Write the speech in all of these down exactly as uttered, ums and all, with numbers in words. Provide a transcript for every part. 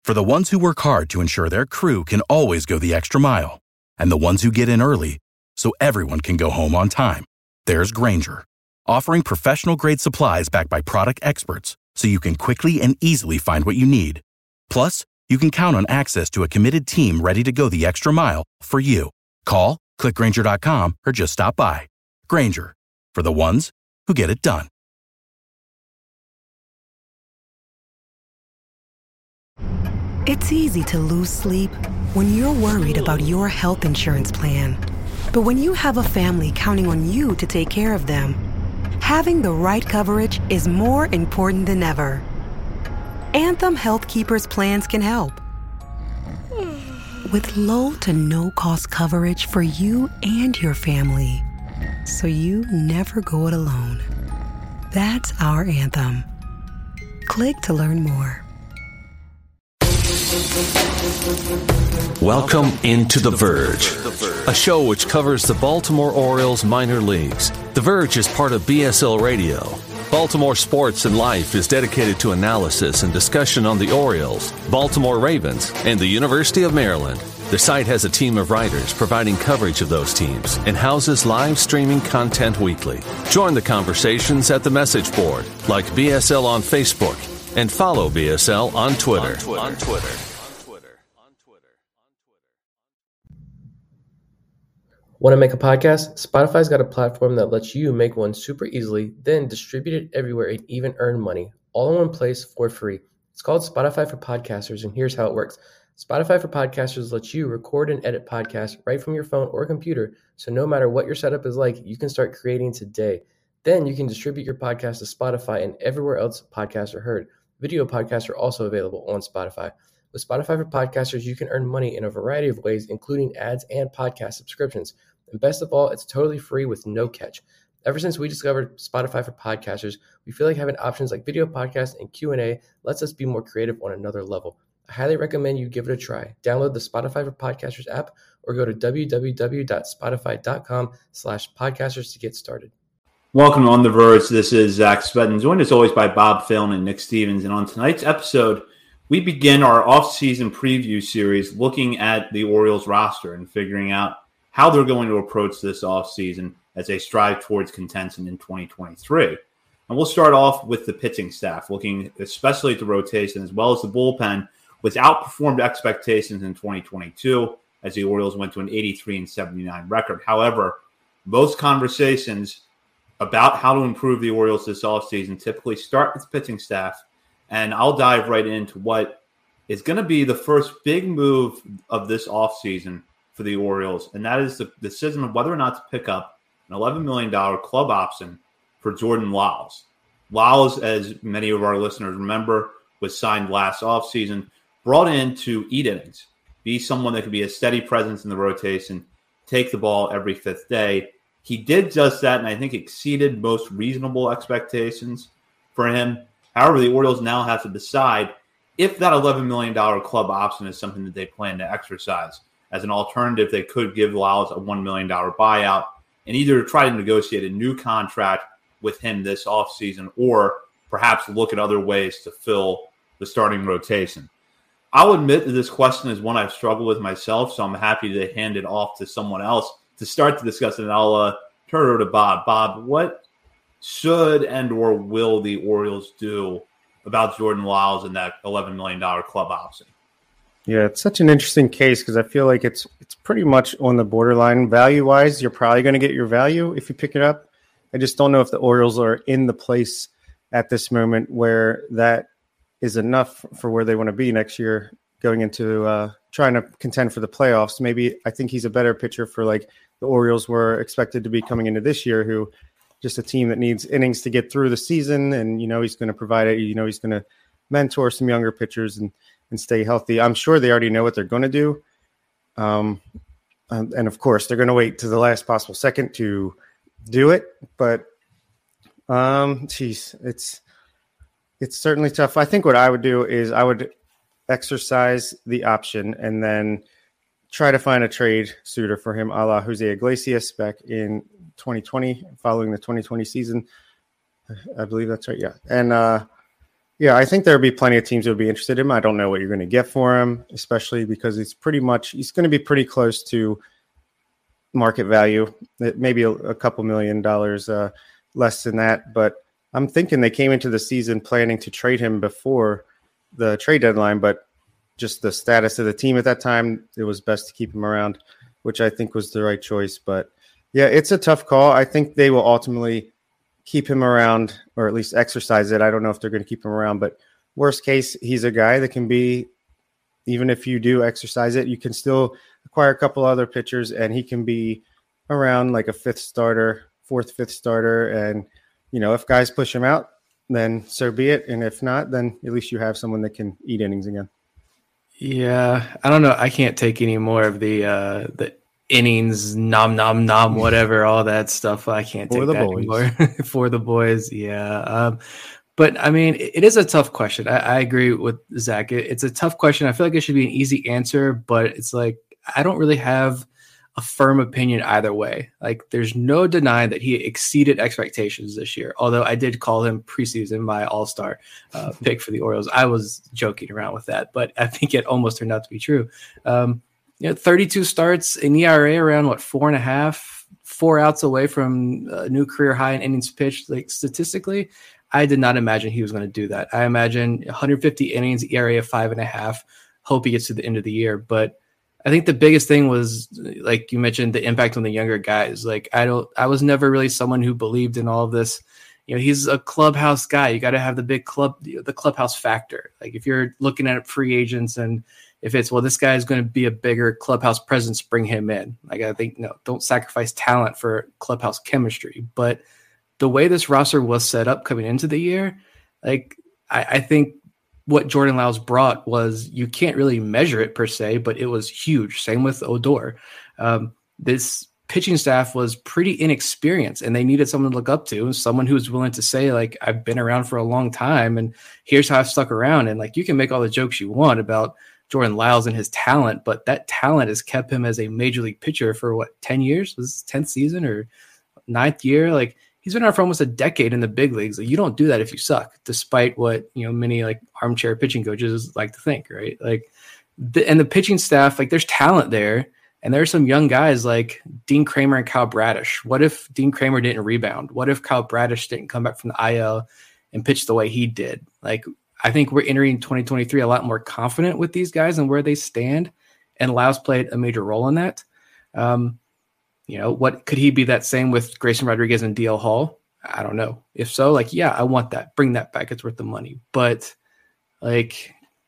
For the ones who work hard to ensure their crew can always go the extra mile, and the ones who get in early so everyone can go home on time, there's Grainger, offering professional-grade supplies backed by product experts so you can quickly and easily find what you need. Plus, you can count on access to a committed team ready to go the extra mile for you. Call, click Grainger dot com, or just stop by. Grainger, for the ones who get it done. It's easy to lose sleep when you're worried about your health insurance plan. But when you have a family counting on you to take care of them, having the right coverage is more important than ever. Anthem Health Keepers plans can help. With low to no cost coverage for you and your family, so you never go it alone. That's our Anthem. Click to learn more. Welcome into The Verge, a show which covers the Baltimore Orioles minor leagues. The Verge is part of B S L Radio. Baltimore Sports and Life is dedicated to analysis and discussion on the Orioles, Baltimore Ravens, and the University of Maryland. The site has a team of writers providing coverage of those teams and houses live streaming content weekly. Join the conversations at the message board, like B S L on Facebook, and follow B S L on Twitter. On Twitter. On Twitter. Want to make a podcast? Spotify's got a platform that lets you make one super easily, then distribute it everywhere and even earn money, all in one place for free. It's called Spotify for Podcasters, and here's how it works. Spotify for Podcasters lets you record and edit podcasts right from your phone or computer, so no matter what your setup is like, you can start creating today. Then you can distribute your podcast to Spotify and everywhere else podcasts are heard. Video podcasts are also available on Spotify. With Spotify for Podcasters, you can earn money in a variety of ways, including ads and podcast subscriptions. And best of all, it's totally free with no catch. Ever since we discovered Spotify for Podcasters, we feel like having options like video podcasts and Q and A lets us be more creative on another level. I highly recommend you give it a try. Download the Spotify for Podcasters app or go to www.spotify.com slash podcasters to get started. Welcome to On The Verge. This is Zach Spettin, joined as always by Bob Phelan and Nick Stevens. And on tonight's episode, we begin our off-season preview series looking at the Orioles roster and figuring out how they're going to approach this offseason as they strive towards contention in twenty twenty-three. And we'll start off with the pitching staff, looking especially at the rotation as well as the bullpen, which outperformed expectations in twenty twenty-two as the Orioles went to an eighty-three and seventy-nine record. However, most conversations about how to improve the Orioles this offseason typically start with the pitching staff, and I'll dive right into what is going to be the first big move of this offseason for the Orioles, and that is the decision of whether or not to pick up an eleven million dollars club option for Jordan Lyles. Lyles, as many of our listeners remember, was signed last offseason, brought in to eat innings, be someone that could be a steady presence in the rotation, take the ball every fifth day. He did just that, and I think exceeded most reasonable expectations for him. However, the Orioles now have to decide if that eleven million dollars club option is something that they plan to exercise. As an alternative, they could give Lyles a one million dollars buyout and either try to negotiate a new contract with him this offseason or perhaps look at other ways to fill the starting rotation. I'll admit that this question is one I've struggled with myself, so I'm happy to hand it off to someone else to start to discuss it, and I'll uh, turn it over to Bob. Bob, what should and or will the Orioles do about Jordan Lyles and that eleven million dollars club option? Yeah, it's such an interesting case because I feel like it's it's pretty much on the borderline. Value-wise, you're probably going to get your value if you pick it up. I just don't know if the Orioles are in the place at this moment where that is enough for where they want to be next year going into uh, trying to contend for the playoffs. Maybe I think he's a better pitcher for like the Orioles were expected to be coming into this year, who just a team that needs innings to get through the season. And, you know, he's going to provide it. You know, he's going to mentor some younger pitchers and, and stay healthy. I'm sure they already know what they're going to do. Um, and, and of course, they're going to wait to the last possible second to do it. But, um, geez, it's it's certainly tough. I think what I would do is I would exercise the option and then try to find a trade suitor for him, a la Jose Iglesias back in twenty twenty, following the twenty twenty season. I believe that's right, yeah. And uh, Yeah, I think there'll be plenty of teams that will be interested in him. I don't know what you're going to get for him, especially because it's pretty much he's going to be pretty close to market value, maybe a, a couple million dollars uh, less than that. But I'm thinking they came into the season planning to trade him before the trade deadline, but just the status of the team at that time, it was best to keep him around, which I think was the right choice. But yeah, it's a tough call. I think they will ultimately keep him around, or at least exercise it. I don't know if they're going to keep him around, but worst case, he's a guy that can be, even if you do exercise it, you can still acquire a couple other pitchers and he can be around like a fifth starter, fourth, fifth starter. And, you know, if guys push him out, then so be it. And if not, then at least you have someone that can eat innings again. Yeah. I don't know. I can't take any more of the, uh, the, innings, nom, nom, nom, whatever, all that stuff. I can't take for the that boys. anymore. For the boys, yeah. Um, but, I mean, it, it is a tough question. I, I agree with Zach. It, it's a tough question. I feel like it should be an easy answer, but it's like I don't really have a firm opinion either way. Like, there's no denying that he exceeded expectations this year, although I did call him preseason my all-star uh, pick for the Orioles. I was joking around with that, but I think it almost turned out to be true. Um, You know, thirty-two starts, an E R A around what four and a half, four outs away from a new career high in innings pitched. Like statistically, I did not imagine he was going to do that. I imagine one hundred fifty innings, E R A of five and a half. Hope he gets to the end of the year. But I think the biggest thing was, like you mentioned, the impact on the younger guys. Like I don't, I was never really someone who believed in all of this. You know, he's a clubhouse guy. You got to have the big club, the clubhouse factor. Like if you're looking at free agents and if it's, well, this guy is going to be a bigger clubhouse presence, bring him in. Like I think, no, don't sacrifice talent for clubhouse chemistry. But the way this roster was set up coming into the year, like I, I think what Jordan Lyles brought was, you can't really measure it per se, but it was huge. Same with Odor. Um, this pitching staff was pretty inexperienced and they needed someone to look up to, someone who was willing to say, like, I've been around for a long time and here's how I've stuck around. And like, you can make all the jokes you want about Jordan Lyles and his talent, but that talent has kept him as a major league pitcher for what, ten years? Was this tenth season or ninth year? Like he's been around for almost a decade in the big leagues. Like, you don't do that if you suck, despite what, you know, many like armchair pitching coaches like to think, right? Like the, and the pitching staff, like there's talent there. And there are some young guys like Dean Kramer and Kyle Bradish. What if Dean Kramer didn't rebound? What if Kyle Bradish didn't come back from the I L and pitch the way he did? Like, I think we're entering twenty twenty-three a lot more confident with these guys and where they stand. And Lyles played a major role in that. Um, you know, what could he be that same with Grayson Rodriguez and D L Hall? I don't know. If so, like, yeah, I want that. Bring that back. It's worth the money. But like,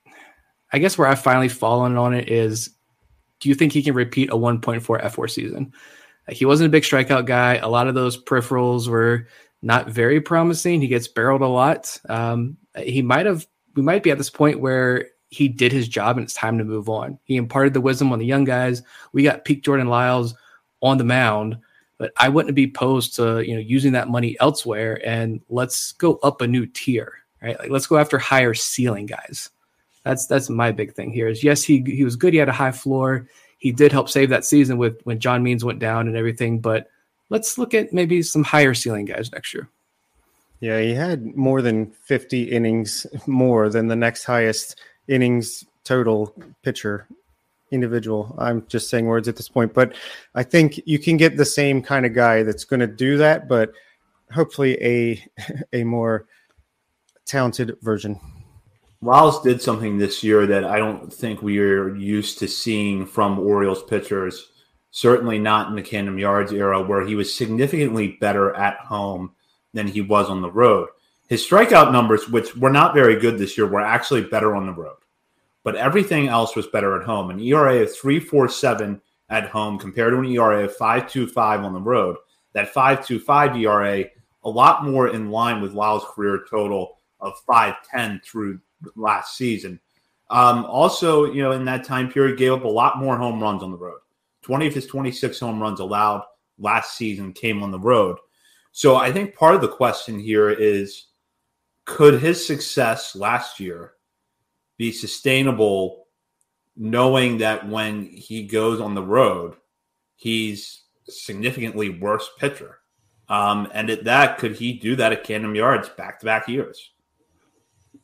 I guess where I've finally fallen on it is, do you think he can repeat a one point four F four season? Like, he wasn't a big strikeout guy. A lot of those peripherals were not very promising. He gets barreled a lot. Um, he might have, we might be at this point where he did his job and it's time to move on. He imparted the wisdom on the young guys. We got peak Jordan Lyles on the mound, but I wouldn't be opposed to, you know, using that money elsewhere and let's go up a new tier, right? Like, let's go after higher ceiling guys. That's that's my big thing here is, yes, he he was good. He had a high floor. He did help save that season with when John Means went down and everything. But let's look at maybe some higher ceiling guys next year. Yeah, he had more than fifty innings more than the next highest innings total pitcher individual. I'm just saying words at this point. But I think you can get the same kind of guy that's going to do that, but hopefully a a more talented version. Lyles did something this year that I don't think we are used to seeing from Orioles pitchers, certainly not in the Camden Yards era, where he was significantly better at home than he was on the road. His strikeout numbers, which were not very good this year, were actually better on the road. But everything else was better at home. An E R A of three point four seven at home compared to an E R A of five point two five on the road. That five point two five E R A, a lot more in line with Lyles' career total of five ten through last season. Um, also, you know, in that time period, gave up a lot more home runs on the road. twenty of his twenty-six home runs allowed last season came on the road. So I think part of the question here is, could his success last year be sustainable, knowing that when he goes on the road, he's a significantly worse pitcher? Um, and at that, could he do that at Camden Yards back-to-back years?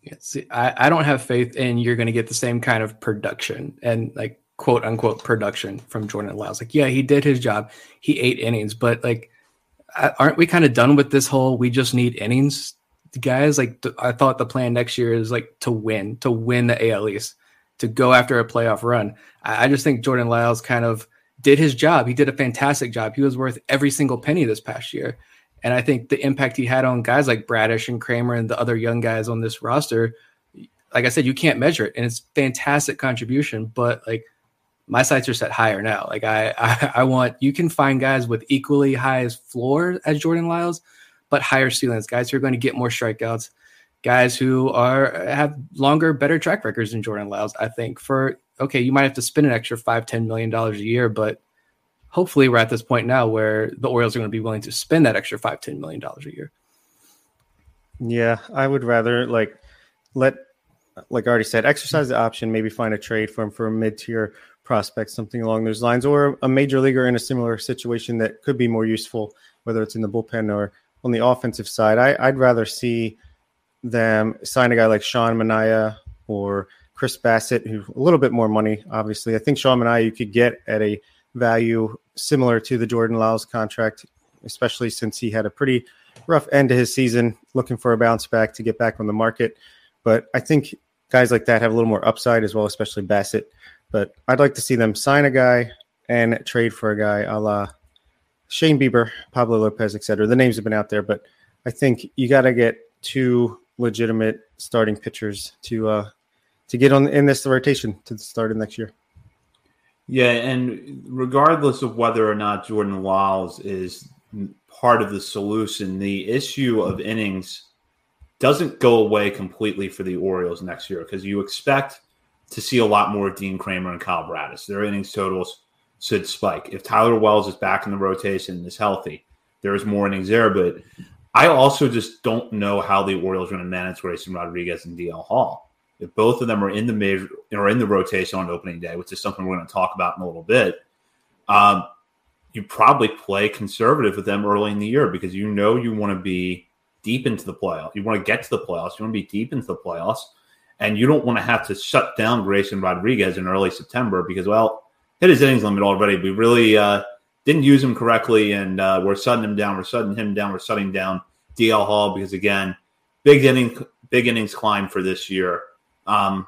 Yeah, see, I, I don't have faith in you're going to get the same kind of production and like quote unquote production from Jordan Lyles. Like, yeah, he did his job. He ate innings, but like, aren't we kind of done with this whole, we just need innings guys? Like th- I thought the plan next year is like to win, to win the A L East, to go after a playoff run. I, I just think Jordan Lyles kind of did his job. He did a fantastic job. He was worth every single penny this past year. And I think the impact he had on guys like Bradish and Kramer and the other young guys on this roster, like I said, you can't measure it. And it's fantastic contribution, but like my sights are set higher now. Like I, I, I want, you can find guys with equally high as floor as Jordan Lyles, but higher ceilings, guys who are going to get more strikeouts, guys who are have longer, better track records than Jordan Lyles. I think for, okay, you might have to spend an extra five, ten million dollars a year, but hopefully we're at this point now where the Orioles are going to be willing to spend that extra five, ten million dollars a year. Yeah, I would rather like let, like I already said, exercise the option, maybe find a trade for him for a mid-tier prospect, something along those lines, or a major leaguer in a similar situation that could be more useful, whether it's in the bullpen or on the offensive side. I, I'd rather see them sign a guy like Sean Manaea or Chris Bassett, who a little bit more money, obviously. I think Sean Manaea you could get at a value similar to the Jordan Lyles contract, especially since he had a pretty rough end to his season, looking for a bounce back to get back on the market. But I think guys like that have a little more upside as well, especially Bassett. But I'd like to see them sign a guy and trade for a guy a la Shane Bieber, Pablo Lopez, et cetera. The names have been out there, but I think you got to get two legitimate starting pitchers to uh, to get on in this rotation to the start of next year. Yeah, and regardless of whether or not Jordan Lyles is part of the solution, the issue of innings doesn't go away completely for the Orioles next year because you expect to see a lot more Dean Kramer and Kyle Bradish. Their innings totals should spike. If Tyler Wells is back in the rotation and is healthy, there's more innings there. But I also just don't know how the Orioles are going to manage Grayson Rodriguez and D L Hall. If both of them are in the major or in the rotation on opening day, which is something we're going to talk about in a little bit, um, you probably play conservative with them early in the year because you know you want to be deep into the playoffs. You want to get to the playoffs. You want to be deep into the playoffs. And you don't want to have to shut down Grayson Rodriguez in early September because, well, hit his innings limit already. We really uh, didn't use him correctly, and uh, we're shutting him down. We're shutting him down. We're shutting down D L Hall because, again, big inning, big innings climb for this year. Um,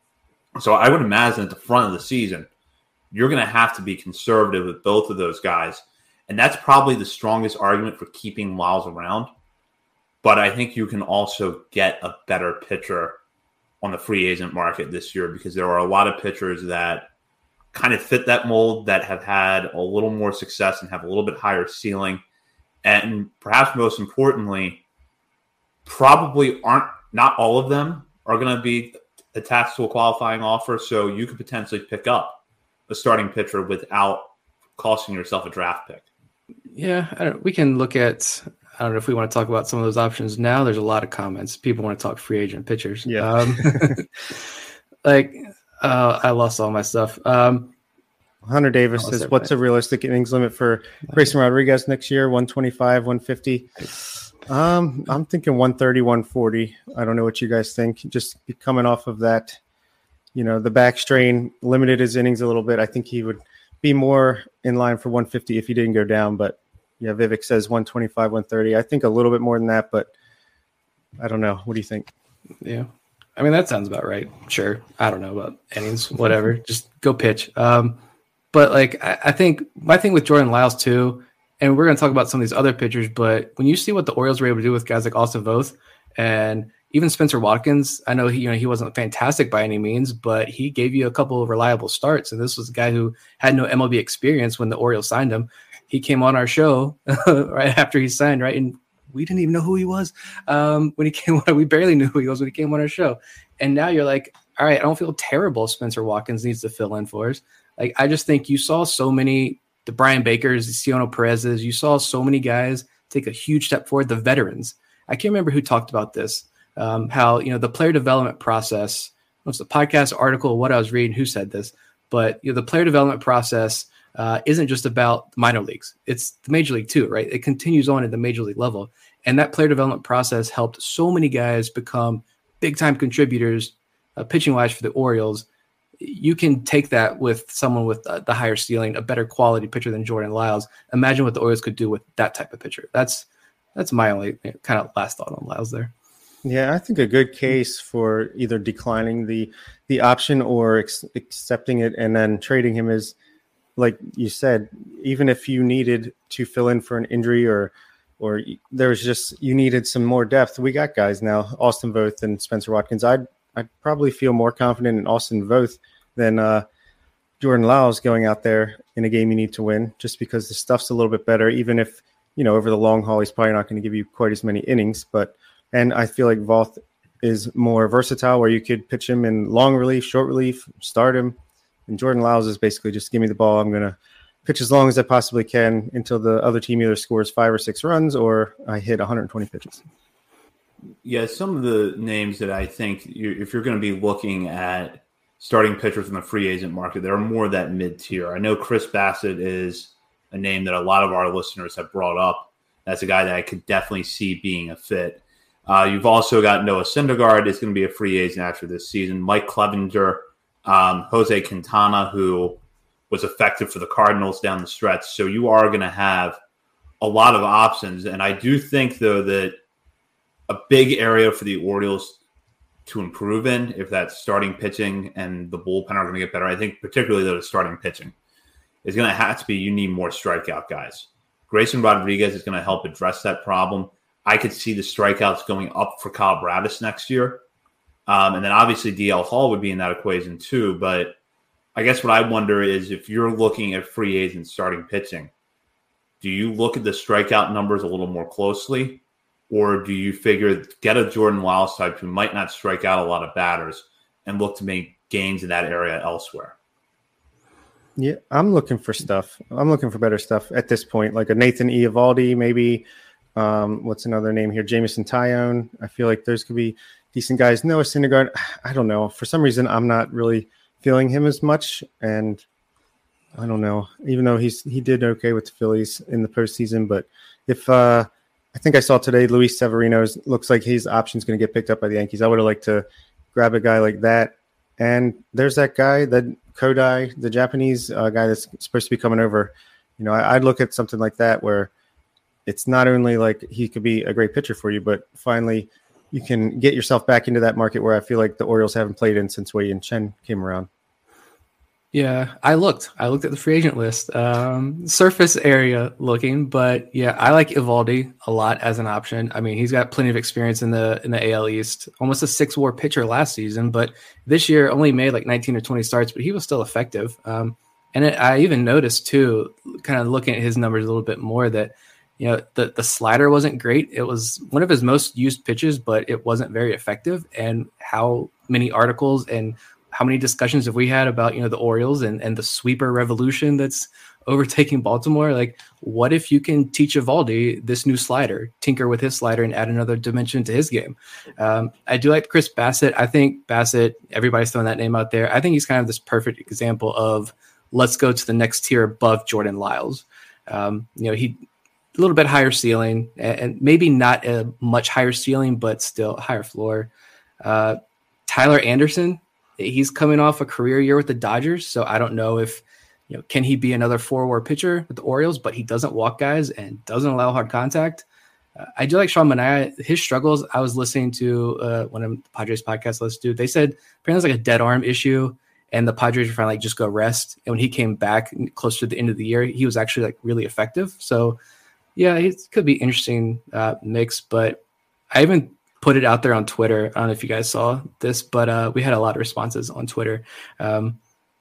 so I would imagine at the front of the season, you're going to have to be conservative with both of those guys. And that's probably the strongest argument for keeping Lyles around. But I think you can also get a better pitcher on the free agent market this year because there are a lot of pitchers that kind of fit that mold that have had a little more success and have a little bit higher ceiling. And perhaps most importantly, probably aren't, not all of them are going to be attached to a qualifying offer. So you could potentially pick up a starting pitcher without costing yourself a draft pick. Yeah, I don't, we can look at, I don't know if we want to talk about some of those options now. There's a lot of comments. People want to talk free agent pitchers. Yeah. Um, like, uh, I lost all my stuff. Um, Hunter Davis says, what's a realistic innings limit for Grayson Rodriguez next year? one twenty-five, one fifty Um, I'm thinking one thirty, one forty I don't know what you guys think. Just coming off of that, you know, the back strain limited his innings a little bit. I think he would be more in line for one fifty if he didn't go down. But yeah, Vivek says one twenty-five, one thirty I think a little bit more than that, but I don't know. What do you think? Yeah. I mean, that sounds about right. Sure. I don't know about innings, whatever. Just go pitch. Um, but like, I, I think my thing with Jordan Lyles too, and we're going to talk about some of these other pitchers, but when you see what the Orioles were able to do with guys like Austin Voth and even Spencer Watkins, I know he, you know, he wasn't fantastic by any means, but he gave you a couple of reliable starts. And this was a guy who had no M L B experience when the Orioles signed him. He came on our show right after he signed, right? And we didn't even know who he was um, when he came on. We barely knew who he was when he came on our show. And now you're like, all right, I don't feel terrible if Spencer Watkins needs to fill in for us. Like, I just think you saw so many, the Brian Bakers, the Ciono Perez's, you saw so many guys take a huge step forward, the veterans. I can't remember who talked about this, um, how, you know, the player development process, it was the podcast article, what I was reading, who said this, but you know, the player development process uh, isn't just about minor leagues. It's the major league too, right? It continues on at the major league level. And that player development process helped so many guys become big time contributors uh, pitching wise for the Orioles. You can take that with someone with uh, the higher ceiling, a better quality pitcher than Jordan Lyles. Imagine what the Orioles could do with that type of pitcher. That's that's my only kind of last thought on Lyles there. Yeah, I think a good case for either declining the the option or ex- accepting it and then trading him is, like you said, even if you needed to fill in for an injury or or there was just you needed some more depth, we got guys now, Austin Voth and Spencer Watkins. I'd I'd probably feel more confident in Austin Voth than uh, Jordan Lyles going out there in a game you need to win, just because the stuff's a little bit better. Even if, you know, over the long haul, he's probably not going to give you quite as many innings. But and I feel like Voth is more versatile, where you could pitch him in long relief, short relief, start him. And Jordan Lyles is basically just give me the ball. I'm going to pitch as long as I possibly can until the other team either scores five or six runs or I hit one hundred twenty pitches. Yeah, some of the names that I think you, if you're going to be looking at starting pitchers in the free agent market, they're more that mid-tier. I know Chris Bassitt is a name that a lot of our listeners have brought up. That's a guy that I could definitely see being a fit. Uh, you've also got Noah Syndergaard is going to be a free agent after this season. Mike Clevinger, um, Jose Quintana, who was effective for the Cardinals down the stretch. So you are going to have a lot of options. And I do think, though, that a big area for the Orioles to improve in, if that's starting pitching and the bullpen are going to get better, I think particularly though the starting pitching is going to have to be, you need more strikeout guys. Grayson Rodriguez is going to help address that problem. I could see the strikeouts going up for Kyle Bradish next year. Um, and then obviously D L Hall would be in that equation too. But I guess what I wonder is, if you're looking at free agents starting pitching, do you look at the strikeout numbers a little more closely? Or do you figure get a Jordan Lyles type who might not strike out a lot of batters and look to make gains in that area elsewhere? Yeah, I'm looking for stuff. I'm looking for better stuff at this point, like a Nathan Eovaldi, maybe. Um, what's another name here? Jameson Taillon. I feel like there's could be decent guys. Noah Syndergaard, I don't know. For some reason, I'm not really feeling him as much. And I don't know, even though he's he did okay with the Phillies in the postseason. But if uh, – I think I saw today Luis Severino looks like his option's going to get picked up by the Yankees. I would have liked to grab a guy like that. And there's that guy, that Kodai, the Japanese uh, guy that's supposed to be coming over. You know, I, I'd look at something like that where it's not only like he could be a great pitcher for you, but finally you can get yourself back into that market where I feel like the Orioles haven't played in since Wei Yin Chen came around. Yeah, I looked. I looked at the free agent list, um, surface area looking, but yeah, I like Eovaldi a lot as an option. I mean, he's got plenty of experience in the in the A L East. Almost a six-WAR pitcher last season, but this year only made like nineteen or twenty starts, but he was still effective. Um, and it, I even noticed too, kind of looking at his numbers a little bit more, that you know the the slider wasn't great. It was one of his most used pitches, but it wasn't very effective. And how many articles and how many discussions have we had about, you know, the Orioles and, and the sweeper revolution that's overtaking Baltimore? Like, what if you can teach Eovaldi this new slider, tinker with his slider and add another dimension to his game? Um, I do like Chris Bassitt. I think Bassitt, everybody's throwing that name out there. I think he's kind of this perfect example of let's go to the next tier above Jordan Lyles. Um, you know, he a little bit higher ceiling and, and maybe not a much higher ceiling, but still higher floor. Uh, Tyler Anderson, he's coming off a career year with the Dodgers, so I don't know if, you know, can he be another four-WAR pitcher with the Orioles, but he doesn't walk guys and doesn't allow hard contact. Uh, I do like Sean Manaea. His struggles, I was listening to uh, one of the Padres podcasts let's do. They said apparently it's like a dead arm issue, and the Padres were finally like, just go rest. And when he came back close to the end of the year, he was actually like really effective. So, yeah, it could be interesting uh, mix, but I haven't put it out there on Twitter. I don't know if you guys saw this, but uh, we had a lot of responses on Twitter. Um,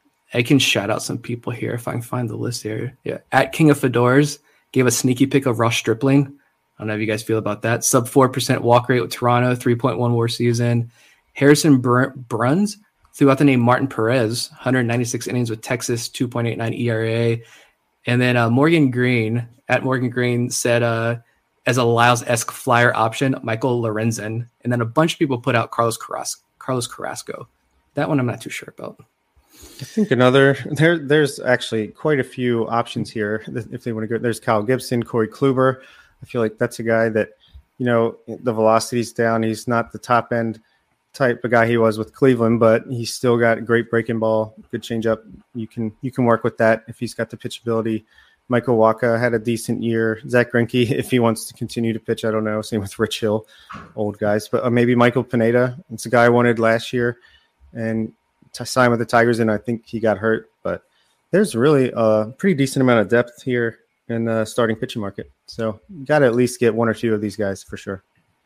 I can shout out some people here if I can find the list here. Yeah, at King of Fedoras gave a sneaky pick of Ross Stripling. I don't know if you guys feel about that. Sub four percent walk rate with Toronto, three point one WAR season. Harrison Br- Bruns threw out the name Martin Perez, one hundred ninety-six innings with Texas, two point eight nine E R A. And then uh, Morgan Green, at Morgan Green, said uh, as a Lyles-esque flyer option, Michael Lorenzen. And then a bunch of people put out Carlos Carrasco. Carlos Carrasco. That one I'm not too sure about. I think another there. There's actually quite a few options here if they want to go. There's Kyle Gibson, Corey Kluber. I feel like that's a guy that, you know, the velocity's down. He's not the top end type of guy he was with Cleveland, but he's still got great breaking ball, good changeup. You can you can work with that if he's got the pitchability. Michael Wacha had a decent year. Zach Greinke, if he wants to continue to pitch, I don't know. Same with Rich Hill, old guys. But uh, maybe Michael Pineda. It's a guy I wanted last year and to sign with the Tigers, and I think he got hurt. But there's really a pretty decent amount of depth here in the starting pitching market. So you got to at least get one or two of these guys for sure.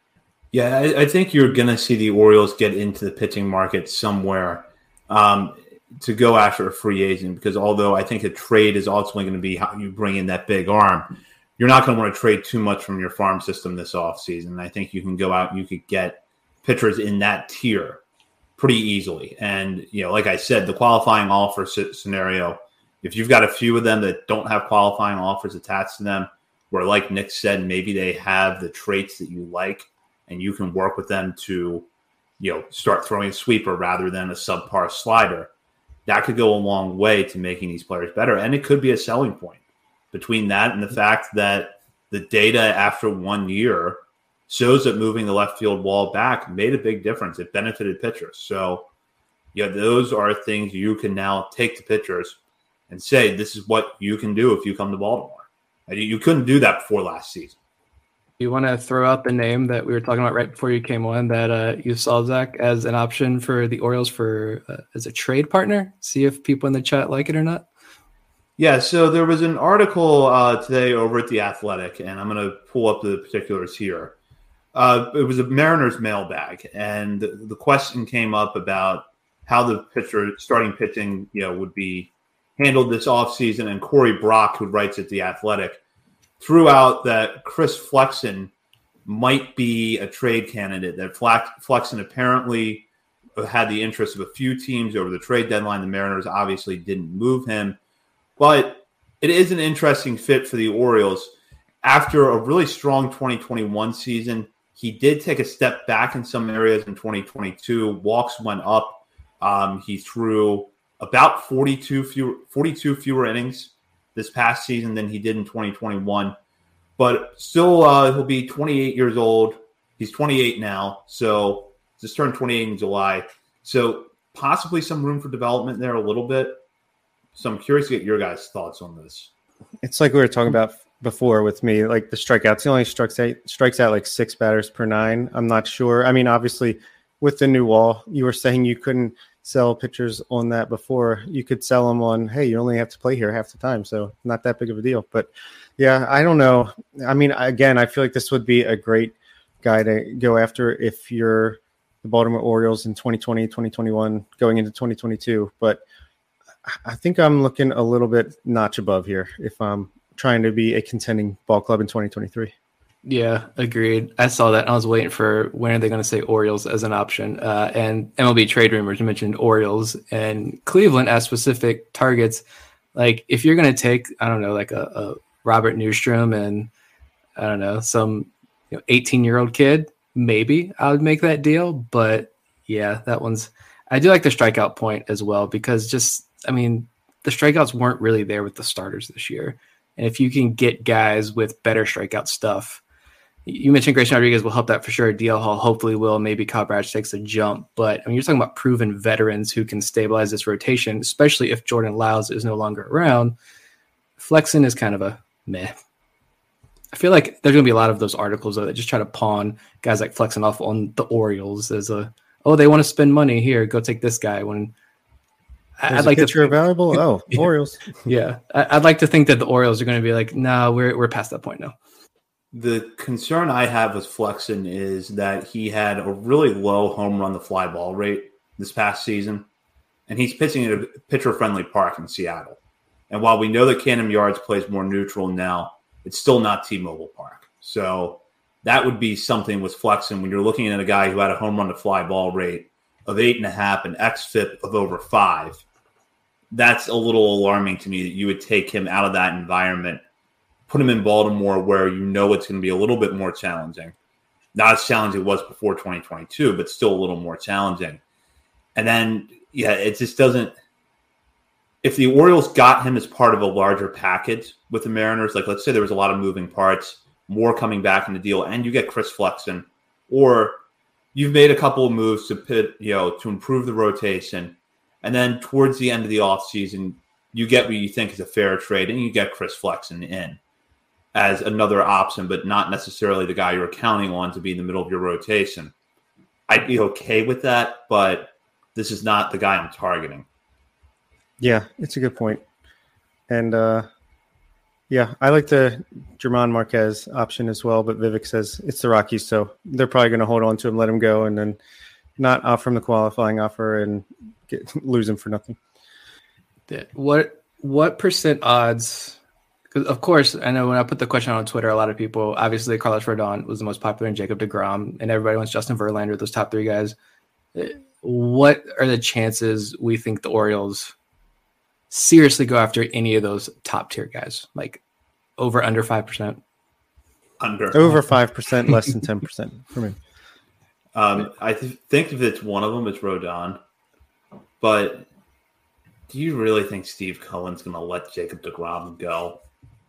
Yeah, I, I think you're going to see the Orioles get into the pitching market somewhere um, to go after a free agent, because although I think a trade is ultimately going to be how you bring in that big arm, you're not going to want to trade too much from your farm system this offseason. I think you can go out and you could get pitchers in that tier pretty easily. And, you know, like I said, the qualifying offer scenario, if you've got a few of them that don't have qualifying offers attached to them, where, like Nick said, maybe they have the traits that you like and you can work with them to, you know, start throwing a sweeper rather than a subpar slider, that could go a long way to making these players better. And it could be a selling point between that and the fact that the data after one year shows that moving the left field wall back made a big difference. It benefited pitchers. So, yeah, those are things you can now take to pitchers and say, this is what you can do if you come to Baltimore. You couldn't do that before last season. You want to throw out the name that we were talking about right before you came on, that uh, you saw, Zach, as an option for the Orioles for uh, as a trade partner? See if people in the chat like it or not. Yeah, so there was an article uh, today over at The Athletic, and I'm going to pull up the particulars here. Uh, it was a Mariners mailbag, and the question came up about how the pitcher starting pitching, you know, would be handled this offseason. And Corey Brock, who writes at The Athletic, threw out that Chris Flexen might be a trade candidate, that Flexen apparently had the interest of a few teams over the trade deadline. The Mariners obviously didn't move him, but it is an interesting fit for the Orioles. After a really strong twenty twenty-one season, he did take a step back in some areas in twenty twenty-two. Walks went up. Um, he threw about forty-two fewer, forty-two fewer innings this past season than he did in twenty twenty-one. But still, uh, he'll be twenty-eight years old. He's twenty-eight now, so just turned twenty-eight in July. So possibly some room for development there a little bit. So I'm curious to get your guys' thoughts on this. It's like we were talking about before with me, like the strikeouts. He only strikes out, strikes out like six batters per nine. I'm not sure. I mean, obviously, with the new wall, you were saying you couldn't sell pitchers on that before. You could sell them on, hey, you only have to play here half the time, so not that big of a deal. But yeah, I don't know. I mean, again, I feel like this would be a great guy to go after if you're the Baltimore Orioles in twenty twenty, twenty twenty-one, going into twenty twenty-two. But I think I'm looking a little bit notch above here if I'm trying to be a contending ball club in twenty twenty-three. Yeah, agreed. I saw that. I was waiting for when are they going to say Orioles as an option. Uh, and M L B trade rumors mentioned Orioles and Cleveland as specific targets. Like if you're going to take, I don't know, like a, a Robert Newstrom and I don't know, some you know, eighteen-year-old kid, maybe I would make that deal. But yeah, that one's – I do like the strikeout point as well because just – I mean, the strikeouts weren't really there with the starters this year. And if you can get guys with better strikeout stuff, you mentioned Grayson Rodriguez will help that for sure. D L Hall hopefully will. Maybe Kyle Bradish takes a jump. But I mean, you're talking about proven veterans who can stabilize this rotation, especially if Jordan Lyles is no longer around. Flexen is kind of a meh. I feel like there's going to be a lot of those articles though, that just try to pawn guys like Flexen off on the Orioles as a, oh, they want to spend money here. Go take this guy when There's I'd like a pitcher to available. Oh, Orioles. Yeah, I'd like to think that the Orioles are going to be like, no, nah, we're we're past that point now. The concern I have with Flexen is that he had a really low home run to fly ball rate this past season, and he's pitching at a pitcher-friendly park in Seattle. And while we know that Camden Yards plays more neutral now, it's still not T-Mobile Park. So that would be something with Flexen when you're looking at a guy who had a home run to fly ball rate of eight and a half and X F I P of over five. That's a little alarming to me that you would take him out of that environment, put him in Baltimore where you know it's going to be a little bit more challenging. Not as challenging as it was before twenty twenty-two, but still a little more challenging. And then, yeah, it just doesn't – if the Orioles got him as part of a larger package with the Mariners, like let's say there was a lot of moving parts, more coming back in the deal, and you get Chris Flexen, or you've made a couple of moves to pit, you know, to improve the rotation. And then towards the end of the offseason, you get what you think is a fair trade, and you get Chris Flexen in as another option, but not necessarily the guy you're counting on to be in the middle of your rotation. I'd be okay with that, but this is not the guy I'm targeting. Yeah, it's a good point. And, uh, yeah, I like the German Marquez option as well, but Vivek says it's the Rockies, so they're probably going to hold on to him, let him go, and then not offer him the qualifying offer and get, lose him for nothing. What what percent odds? Because of course, I know when I put the question on Twitter, a lot of people, obviously Carlos Rodon was the most popular, and Jacob deGrom, and everybody wants Justin Verlander, those top three guys. What are the chances we think the Orioles seriously go after any of those top tier guys? Like over, under five percent? Under. Over five percent, less than ten percent for me. Um, I th- think if it's one of them, it's Rodon. But do you really think Steve Cohen's going to let Jacob deGrom go?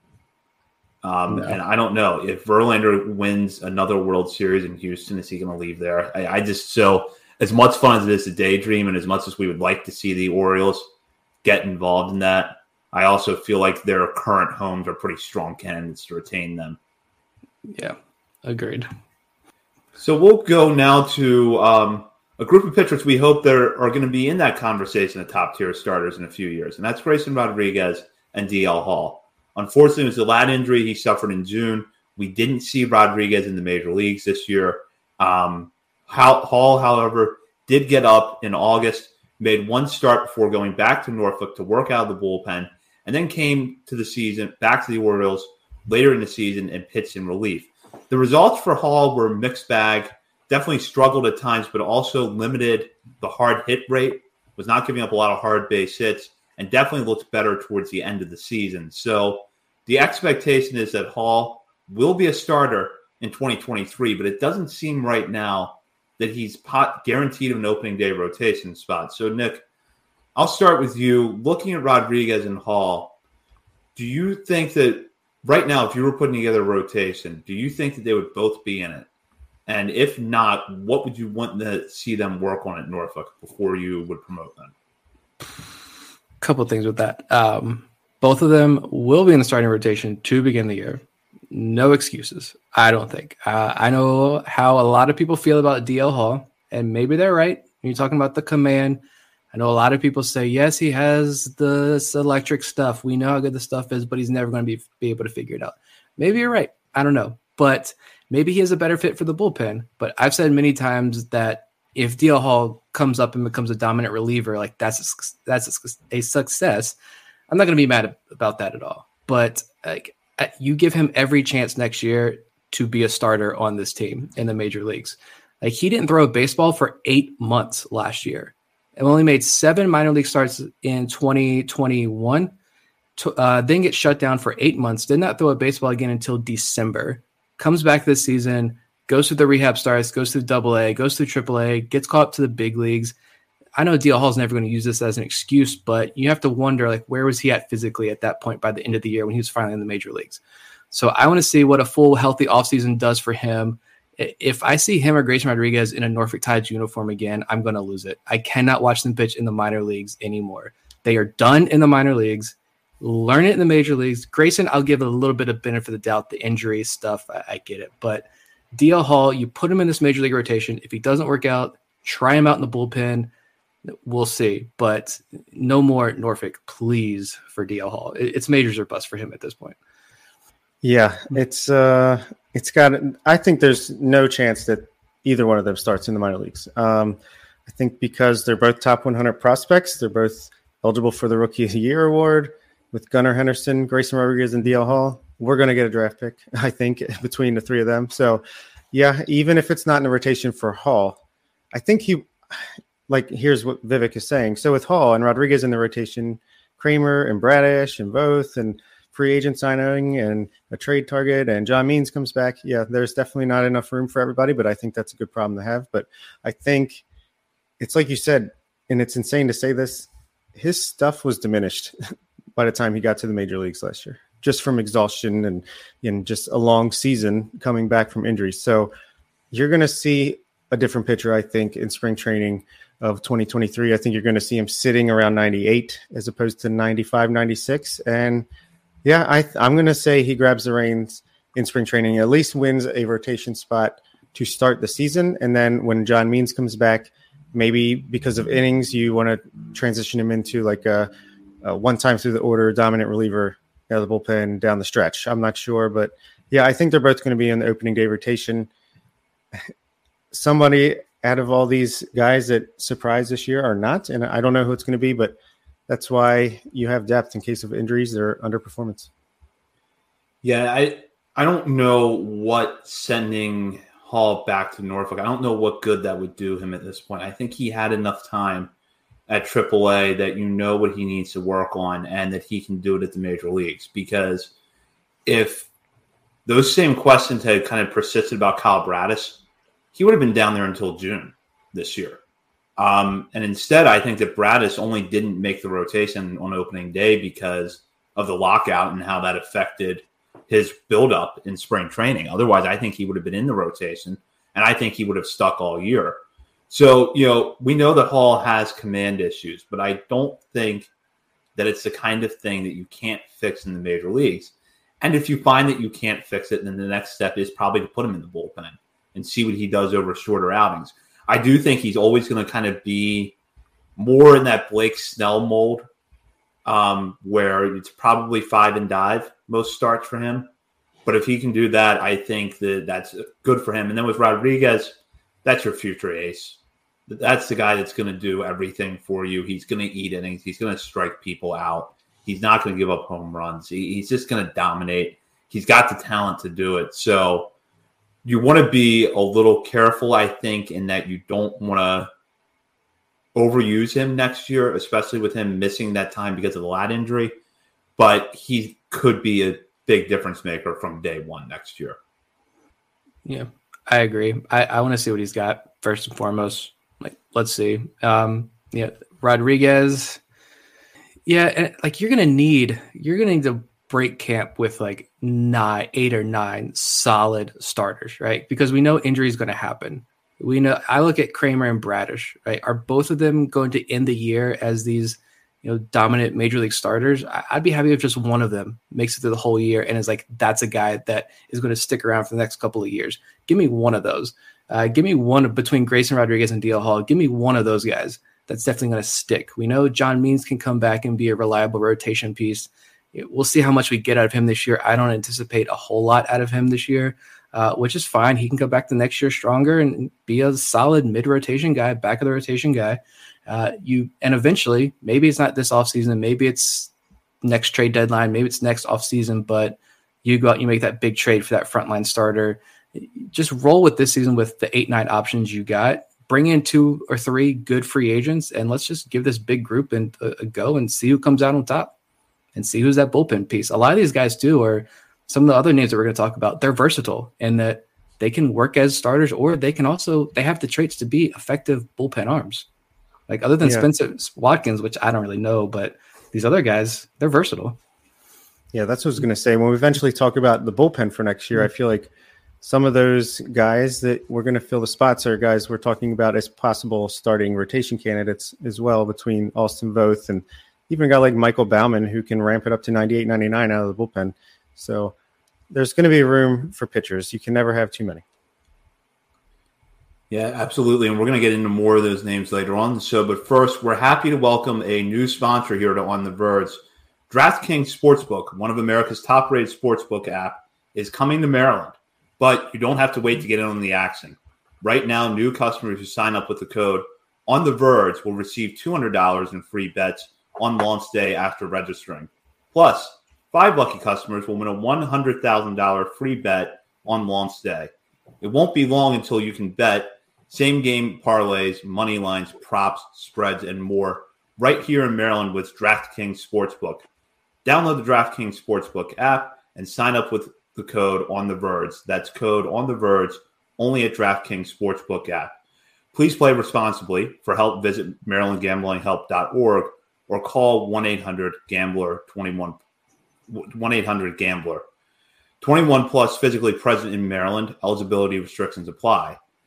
Um, no. And I don't know. If Verlander wins another World Series in Houston, is he going to leave there? I, I just, so as much fun as it is to daydream and as much as we would like to see the Orioles get involved in that, I also feel like their current homes are pretty strong candidates to retain them. Yeah, agreed. So we'll go now to um, a group of pitchers we hope there are going to be in that conversation of top-tier starters in a few years, and that's Grayson Rodriguez and D L Hall. Unfortunately, it was a lat injury he suffered in June. We didn't see Rodriguez in the major leagues this year. Um, Hall, however, did get up in August, made one start before going back to Norfolk to work out of the bullpen, and then came to the season, back to the Orioles later in the season and pitched in relief. The results for Hall were a mixed bag, definitely struggled at times, but also limited the hard hit rate, was not giving up a lot of hard base hits, and definitely looked better towards the end of the season. So the expectation is that Hall will be a starter in twenty twenty-three, but it doesn't seem right now that he's pot guaranteed an opening day rotation spot. So, Nick, I'll start with you. Looking at Rodriguez and Hall, do you think that right now, if you were putting together a rotation, do you think that they would both be in it? And if not, what would you want to see them work on at Norfolk before you would promote them? Couple things with that. Um, both of them will be in the starting rotation to begin the year. No excuses, I don't think. Uh, I know how a lot of people feel about D L Hall, and maybe they're right. When you're talking about the command, I know a lot of people say, yes, he has this electric stuff. We know how good the stuff is, but he's never going to be, be able to figure it out. Maybe you're right. I don't know. But maybe he is a better fit for the bullpen. But I've said many times that if D L Hall comes up and becomes a dominant reliever, like that's a, that's a, a success. I'm not going to be mad about that at all. But like, you give him every chance next year to be a starter on this team in the major leagues. Like, he didn't throw a baseball for eight months last year. And only made seven minor league starts in twenty twenty-one. Uh, then gets shut down for eight months. Did not throw a baseball again until December. Comes back this season, goes through the rehab starts, goes through double A, goes through triple A, gets called up to the big leagues. I know D L Hall's never going to use this as an excuse, but you have to wonder, like, where was he at physically at that point by the end of the year when he was finally in the major leagues? So I want to see what a full, healthy offseason does for him. If I see him or Grayson Rodriguez in a Norfolk Tides uniform again, I'm going to lose it. I cannot watch them pitch in the minor leagues anymore. They are done in the minor leagues. Learn it in the major leagues. Grayson, I'll give a little bit of benefit of the doubt, the injury stuff. I, I get it. But D L Hall, you put him in this major league rotation. If he doesn't work out, try him out in the bullpen. We'll see. But no more Norfolk, please, for D L Hall. It, it's majors or bust for him at this point. Yeah, it's uh, it's got. I think there's no chance that either one of them starts in the minor leagues. Um, I think because they're both top one hundred prospects, they're both eligible for the Rookie of the Year award with Gunnar Henderson, Grayson Rodriguez, and D L Hall. We're going to get a draft pick, I think, between the three of them. So, yeah, even if it's not in the rotation for Hall, I think he, like, here's what Vivek is saying. So with Hall and Rodriguez in the rotation, Kramer and Bradish and both, and free agent signing and a trade target, and John Means comes back. Yeah, there's definitely not enough room for everybody, but I think that's a good problem to have. But I think it's like you said, and it's insane to say this, his stuff was diminished by the time he got to the major leagues last year, just from exhaustion and, and just a long season coming back from injuries. So you're going to see a different pitcher, I think, in spring training of twenty twenty-three. I think you're going to see him sitting around ninety-eight as opposed to ninety-five, ninety-six. And yeah, I, I'm going to say he grabs the reins in spring training, at least wins a rotation spot to start the season. And then when John Means comes back, maybe because of innings, you want to transition him into like a, a one time through the order, dominant reliever out of the bullpen down the stretch. I'm not sure, but yeah, I think they're both going to be in the opening day rotation. Somebody out of all these guys that surprised this year are not, and I don't know who it's going to be, but that's why you have depth in case of injuries or underperformance. Yeah, I I don't know what sending Hall back to Norfolk, I don't know what good that would do him at this point. I think he had enough time at triple A that you know what he needs to work on and that he can do it at the major leagues. Because if those same questions had kind of persisted about Kyle Braddis, he would have been down there until June this year. Um, and instead, I think that Braddis only didn't make the rotation on opening day because of the lockout and how that affected his buildup in spring training. Otherwise, I think he would have been in the rotation, and I think he would have stuck all year. So, you know, we know that Hall has command issues, but I don't think that it's the kind of thing that you can't fix in the major leagues. And if you find that you can't fix it, then the next step is probably to put him in the bullpen and see what he does over shorter outings. I do think he's always going to kind of be more in that Blake Snell mold, um, where it's probably five and dive most starts for him. But if he can do that, I think that that's good for him. And then with Rodriguez, that's your future ace. That's the guy that's going to do everything for you. He's going to eat innings. He's going to strike people out. He's not going to give up home runs. He, he's just going to dominate. He's got the talent to do it. So you want to be a little careful, I think, in that you don't want to overuse him next year, especially with him missing that time because of the lat injury. But he could be a big difference maker from day one next year. Yeah, I agree. I, I want to see what he's got first and foremost. Like, let's see. Um, yeah, Rodriguez. Yeah, and like you're gonna need, you're gonna need to break camp with like nine, eight or nine solid starters, right? Because we know injury is going to happen. We know. I look at Kramer and Bradish, right? Are both of them going to end the year as these, you know, dominant major league starters? I'd be happy if just one of them makes it through the whole year and is like, that's a guy that is going to stick around for the next couple of years. Give me one of those. Uh, give me one between Grayson Rodriguez and D L Hall. Give me one of those guys. That's definitely going to stick. We know John Means can come back and be a reliable rotation piece. We'll see how much we get out of him this year. I don't anticipate a whole lot out of him this year, uh, which is fine. He can come back the next year stronger and be a solid mid-rotation guy, back of the rotation guy. Uh, you and eventually, maybe it's not this offseason, maybe it's next trade deadline, maybe it's next offseason, but you go out, you make that big trade for that frontline starter. Just roll with this season with the eight, nine options you got. Bring in two or three good free agents, and let's just give this big group and, uh, a go and see who comes out on top and see who's that bullpen piece. A lot of these guys too, or some of the other names that we're going to talk about, they're versatile in that they can work as starters, or they can also, they have the traits to be effective bullpen arms. Like other than yeah. Spencer Watkins, which I don't really know, but these other guys, they're versatile. Yeah, that's what I was going to say. When we eventually talk about the bullpen for next year, mm-hmm. I feel like some of those guys that we're going to fill the spots are guys we're talking about as possible starting rotation candidates as well, between Austin Voth and even a guy like Michael Baumann, who can ramp it up to ninety-eight, ninety-nine out of the bullpen. So there's going to be room for pitchers. You can never have too many. Yeah, absolutely. And we're going to get into more of those names later on the show. But first, we're happy to welcome a new sponsor here to On the Verge. DraftKings Sportsbook, one of America's top-rated sportsbook app, is coming to Maryland. But you don't have to wait to get in on the action. Right now, new customers who sign up with the code On the Verge will receive two hundred dollars in free bets on launch day after registering. Plus, five lucky customers will win a one hundred thousand dollars free bet on launch day. It won't be long until you can bet same-game parlays, money lines, props, spreads, and more right here in Maryland with DraftKings Sportsbook. Download the DraftKings Sportsbook app and sign up with the code On the Verge. That's code On the Verge only at DraftKings Sportsbook app. Please play responsibly. For help, visit maryland gambling help dot org or call one eight hundred gambler twenty-one one eight hundred gambler. twenty-one plus, physically present in Maryland. Eligibility restrictions apply.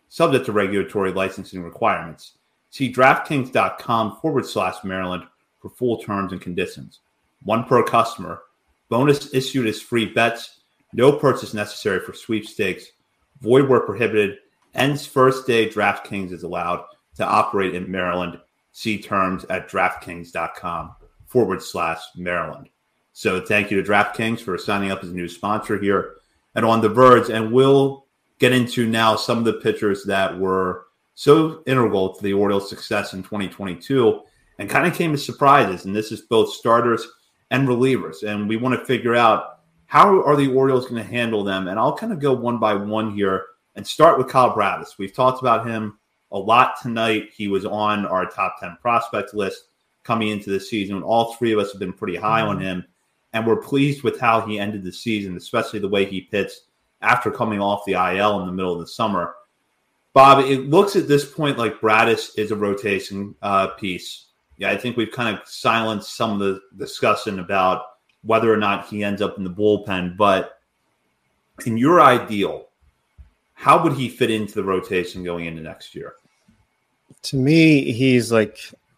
subject to regulatory licensing requirements. See DraftKings.com forward slash Maryland for full terms and conditions. One per customer. Bonus issued as free bets. No purchase necessary for sweepstakes. Void where prohibited. Ends first day DraftKings is allowed to operate in Maryland. See terms at DraftKings.com forward slash Maryland. So thank you to DraftKings for signing up as a new sponsor here and On the Verge. And we'll get into now some of the pitchers that were so integral to the Orioles' success in twenty twenty-two and kind of came as surprises. And this is both starters and relievers. And we want to figure out how are the Orioles going to handle them. And I'll kind of go one by one here and start with Kyle Bradish. We've talked about him a lot tonight. He was on our top ten prospect list coming into the season. All three of us have been pretty high on him. And we're pleased with how he ended the season, especially the way he pitched after coming off the I L in the middle of the summer. Bob, it looks at this point like Bradish is a rotation uh, piece. Yeah, I think we've kind of silenced some of the discussion about whether or not he ends up in the bullpen. But in your ideal, how would he fit into the rotation going into next year? To me, he's like,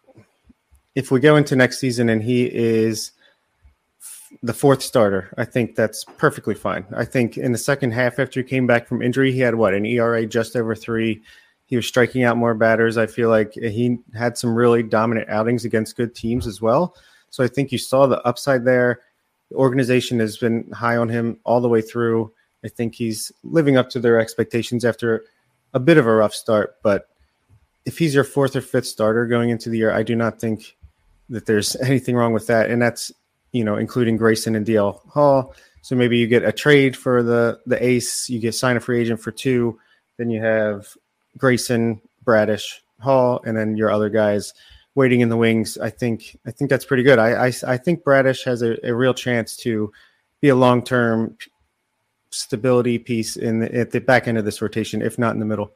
if we go into next season and he is the fourth starter, I think that's perfectly fine. I think in the second half after he came back from injury, he had what, an E R A just over three. He was striking out more batters. I feel like he had some really dominant outings against good teams as well. So I think you saw the upside there. The organization has been high on him all the way through. I think he's living up to their expectations after a bit of a rough start. But if he's your fourth or fifth starter going into the year, I do not think that there's anything wrong with that. And that's, you know, including Grayson and D L Hall. So maybe you get a trade for the, the ace, you get sign a free agent for two, then you have Grayson, Bradish, Hall, and then your other guys waiting in the wings. I think I think that's pretty good. I I, I think Bradish has a, a real chance to be a long-term stability piece in the, at the back end of this rotation, if not in the middle.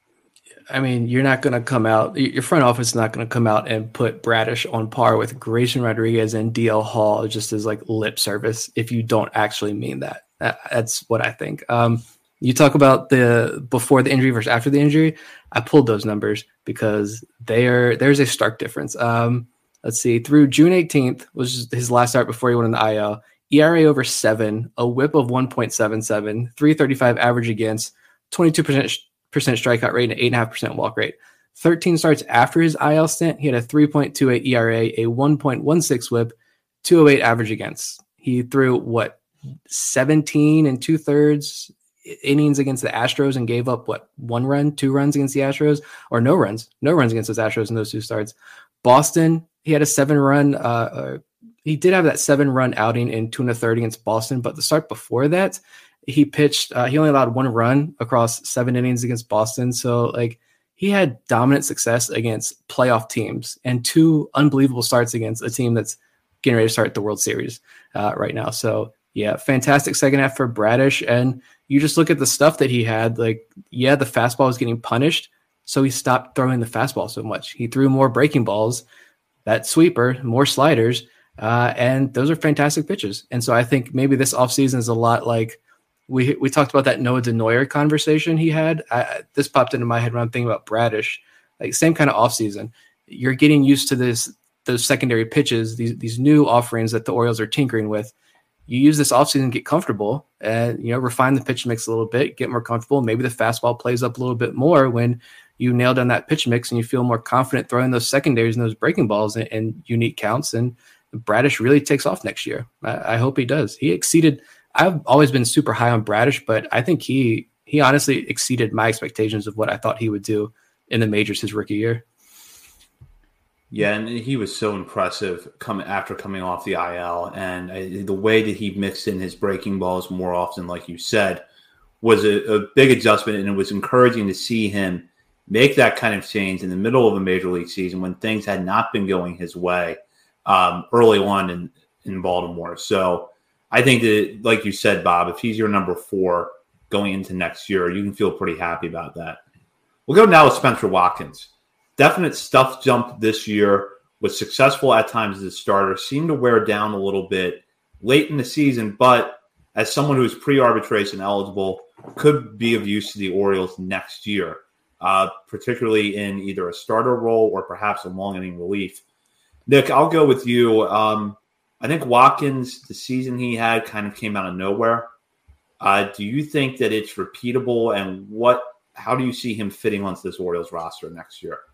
I mean, you're not going to come out, your front office is not going to come out and put Bradish on par with Grayson Rodriguez and D L Hall just as like lip service if you don't actually mean that. that that's what I think. Um, you talk about the before the injury versus after the injury. I pulled those numbers because they are there's a stark difference. Um, let's see, through June eighteenth was his last start before he went on the I L. E R A over seven, a whip of one point seven seven, three thirty-five average against, twenty-two percent percent strikeout rate, and eight point five percent walk rate. thirteen starts after his I L stint, he had a three point two eight E R A, a one point one six whip, two oh eight average against. He threw, what, seventeen and two-thirds innings against the Astros and gave up, what, one run, two runs against the Astros? Or no runs, no runs against those Astros in those two starts. Boston, he had a seven-run, uh, uh, he did have that seven-run outing in two and a third against Boston, but the start before that, he pitched, uh, he only allowed one run across seven innings against Boston. So, like, he had dominant success against playoff teams and two unbelievable starts against a team that's getting ready to start the World Series uh, right now. So, yeah, fantastic second half for Bradish. And you just look at the stuff that he had, like, yeah, the fastball was getting punished, so he stopped throwing the fastball so much. He threw more breaking balls, that sweeper, more sliders, uh, and those are fantastic pitches. And so I think maybe this offseason is a lot like, We we talked about that Noah Denoyer conversation he had. I, this popped into my head when I'm thinking about Bradish. Like, same kind of offseason. You're getting used to this, those secondary pitches, these these new offerings that the Orioles are tinkering with. You use this offseason to get comfortable and, you know, refine the pitch mix a little bit, get more comfortable. Maybe the fastball plays up a little bit more when you nail down that pitch mix and you feel more confident throwing those secondaries and those breaking balls in, in unique counts. And Bradish really takes off next year. I, I hope he does. He exceeded – I've always been super high on Bradish, but I think he he honestly exceeded my expectations of what I thought he would do in the majors his rookie year. Yeah, and he was so impressive coming after coming off the I L, and uh, the way that he mixed in his breaking balls more often, like you said, was a, a big adjustment, and it was encouraging to see him make that kind of change in the middle of a major league season when things had not been going his way um, early on in, in Baltimore. So I think that, like you said, Bob, if he's your number four going into next year, you can feel pretty happy about that. We'll go now with Spencer Watkins. Definite stuff jump this year, was successful at times as a starter, seemed to wear down a little bit late in the season, but as someone who's pre-arbitration eligible, could be of use to the Orioles next year. uh, particularly in either a starter role or perhaps a long inning relief. Nick, I'll go with you. Um, I think Watkins, the season he had kind of came out of nowhere. Uh, do you think that it's repeatable, and what? How do you see him fitting onto this Orioles roster next year?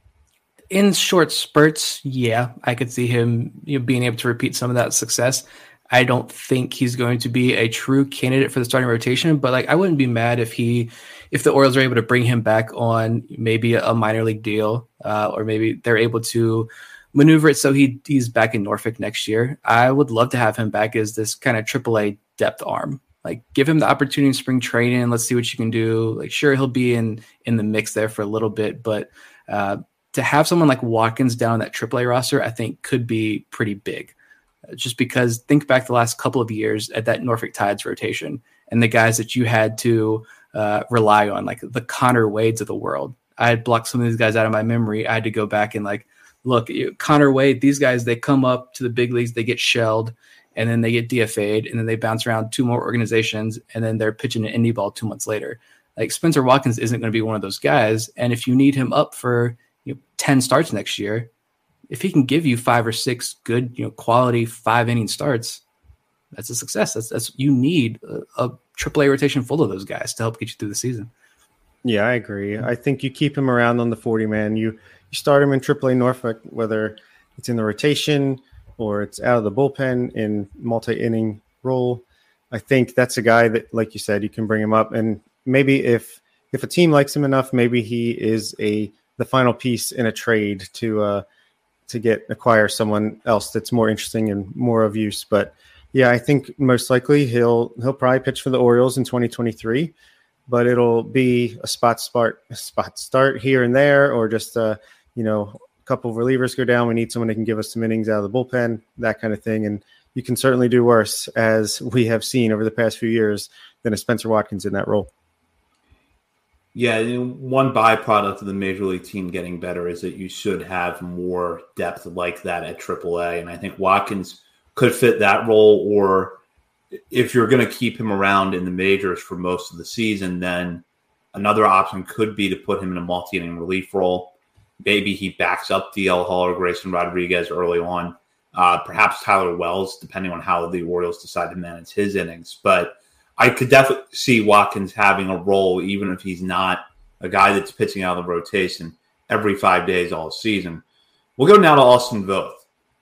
In short spurts, yeah, I could see him you know, being able to repeat some of that success. I don't think he's going to be a true candidate for the starting rotation, but like I wouldn't be mad if he, if the Orioles are able to bring him back on maybe a minor league deal, uh, or maybe they're able to maneuver it so he he's back in Norfolk next year. I would love to have him back as this kind of triple A depth arm. Like, give him the opportunity in spring training. Let's see what you can do. Like, sure, he'll be in in the mix there for a little bit, but uh, to have someone like Watkins down that triple A roster, I think could be pretty big. Uh, just because think back the last couple of years at that Norfolk Tides rotation and the guys that you had to uh, rely on, like the Connor Wades of the world. I had blocked some of these guys out of my memory. I had to go back and like, look, you, Connor Wade, these guys, they come up to the big leagues, they get shelled, and then they get D F A'd, and then they bounce around two more organizations, and then they're pitching an indie ball two months later. Like, Spencer Watkins isn't going to be one of those guys, and if you need him up for you know, ten starts next year, if he can give you five or six good, you know, quality five-inning starts, that's a success. That's that's you need a, a triple A rotation full of those guys to help get you through the season. Yeah, I agree. I think you keep him around on the forty-man. You you start him in triple A Norfolk, whether it's in the rotation or it's out of the bullpen in multi-inning role. I think that's a guy that, like you said, you can bring him up. And maybe if if a team likes him enough, maybe he is a the final piece in a trade to uh, to get acquire someone else that's more interesting and more of use. But yeah, I think most likely he'll he'll probably pitch for the Orioles in twenty twenty-three. But it'll be a spot start, a spot start here and there, or just uh, you know, a couple of relievers go down. We need someone that can give us some innings out of the bullpen, that kind of thing. And you can certainly do worse, as we have seen over the past few years, than a Spencer Watkins in that role. Yeah, one byproduct of the major league team getting better is that you should have more depth like that at triple A, and I think Watkins could fit that role. Or if you're going to keep him around in the majors for most of the season, then another option could be to put him in a multi-inning relief role. Maybe he backs up D L Hall or Grayson Rodriguez early on. Uh, perhaps Tyler Wells, depending on how the Orioles decide to manage his innings. But I could definitely see Watkins having a role, even if he's not a guy that's pitching out of the rotation every five days all season. We'll go now to Austin Voth.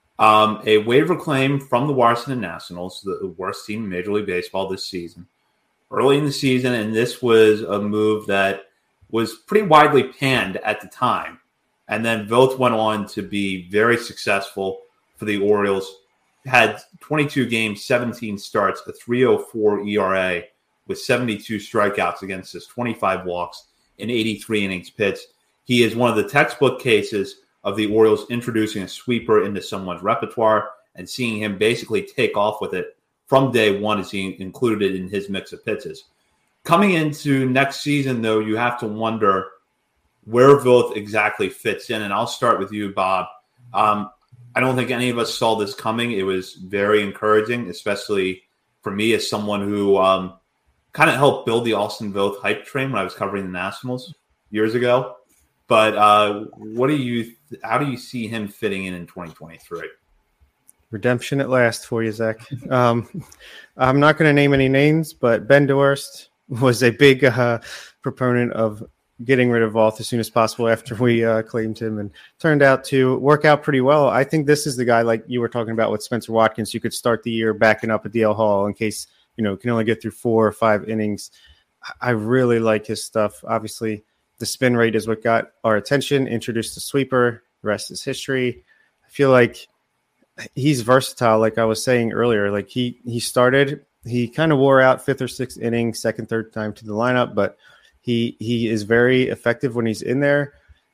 Um, a waiver claim from the Washington Nationals, the worst team in Major League Baseball this season, early in the season, and this was a move that was pretty widely panned at the time. And then Voth went on to be very successful for the Orioles. Had twenty-two games, seventeen starts, a three oh four E R A with seventy-two strikeouts against his twenty-five walks in eighty-three innings pitched. He is one of the textbook cases of the Orioles introducing a sweeper into someone's repertoire and seeing him basically take off with it from day one as he included it in his mix of pitches. Coming into next season, though, you have to wonder where Voth exactly fits in. And I'll start with you, Bob. Um, I don't think any of us saw this coming. It was very encouraging, especially for me as someone who um, kind of helped build the Austin Voth hype train when I was covering the Nationals years ago. But uh, what do you? How do you see him fitting in in twenty twenty-three? Redemption at last for you, Zach. Um, I'm not going to name any names, but Ben Dorst was a big uh, proponent of getting rid of Voth as soon as possible after we uh, claimed him, and turned out to work out pretty well. I think this is the guy, like you were talking about with Spencer Watkins, you could start the year backing up a D L Hall in case, you know, can only get through four or five innings. I really like his stuff. Obviously, the spin rate is what got our attention, introduced the sweeper, the rest is history. I feel like he's versatile, like I was saying earlier. Like he he started, he kind of wore out fifth or sixth inning, second, third time to the lineup, but He he is very effective when he's in there,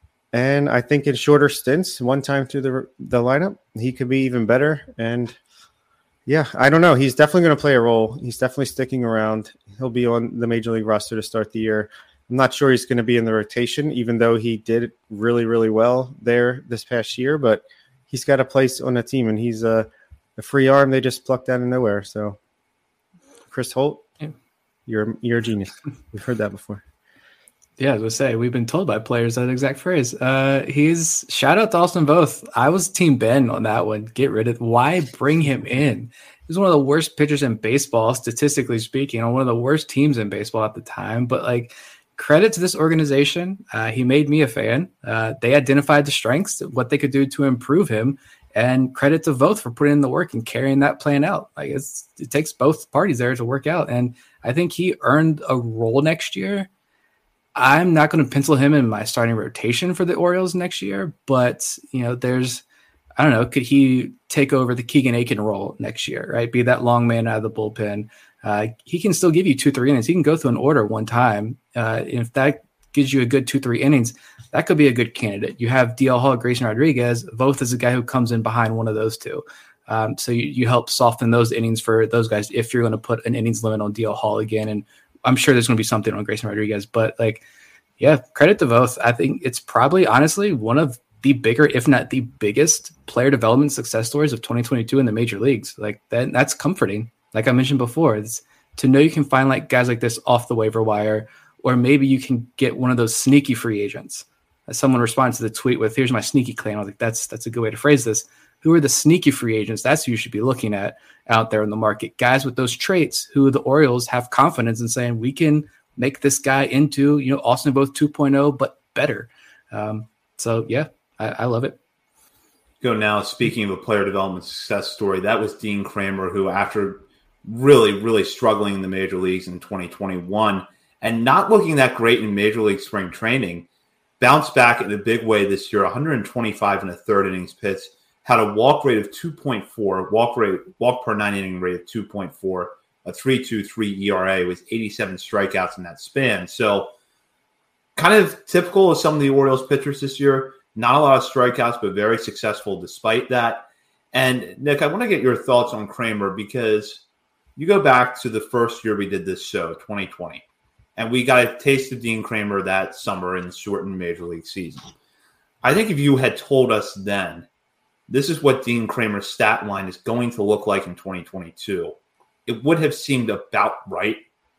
and I think in shorter stints, one time through the the lineup, he could be even better. And yeah, I don't know. He's definitely going to play a role. He's definitely sticking around. He'll be on the Major League roster to start the year. I'm not sure he's going to be in the rotation, even though he did really, really well there this past year. But he's got a place on the team, and he's a, a free arm they just plucked out of nowhere. So, Chris Holt, yeah. you're you're a genius. We've heard that before. Yeah, I was gonna say we've been told by players that exact phrase. Uh, he's shout out to Austin Voth. I was Team Ben on that one. Get rid of why bring him in? He's one of the worst pitchers in baseball, statistically speaking, on one of the worst teams in baseball at the time. But like, credit to this organization. Uh, he made me a fan. Uh, they identified the strengths, what they could do to improve him, and credit to Voth for putting in the work and carrying that plan out. Like it's, it takes both parties there to work out, and I think he earned a role next year. I'm not going to pencil him in my starting rotation for the Orioles next year, but you know, there's, I don't know, could he take over the Keegan Aiken role next year, right? Be that long man out of the bullpen. Uh, he can still give you two, three innings. He can go through an order one time. Uh, if that gives you a good two, three innings, that could be a good candidate. You have D L Hall, Grayson Rodriguez. Voth is a guy who comes in behind one of those two. Um, so you, you help soften those innings for those guys if you're going to put an innings limit on D L Hall again. And I'm sure there's going to be something on Grayson Rodriguez, but like, yeah, credit to Voth. I think it's probably honestly one of the bigger, if not the biggest player development success stories of twenty twenty-two in the major leagues. Like that, that's comforting. Like I mentioned before, it's to know you can find like guys like this off the waiver wire, or maybe you can get one of those sneaky free agents. As someone responds to the tweet with, here's my sneaky claim. I was like, that's, that's a good way to phrase this. Who are the sneaky free agents? That's who you should be looking at out there in the market. Guys with those traits who the Orioles have confidence in saying, we can make this guy into, you know, Austin Voth two point oh, but better. Um, so yeah, I, I love it. Go now. Speaking of a player development success story, that was Dean Kremer, who after really, really struggling in the major leagues in twenty twenty-one and not looking that great in major league spring training, bounced back in a big way this year, one hundred twenty-five and a third innings pitched, had a walk rate of two point four, walk rate, walk per nine inning rate of two point four, a three point two three E R A with eighty-seven strikeouts in that span. So kind of typical of some of the Orioles pitchers this year. Not a lot of strikeouts, but very successful despite that. And Nick, I want to get your thoughts on Kremer because you go back to the first year we did this show, twenty twenty, and we got a taste of Dean Kremer that summer in the shortened major league season. I think if you had told us then, this is what Dean Kremer's stat line is going to look like in twenty twenty-two, it would have seemed about right.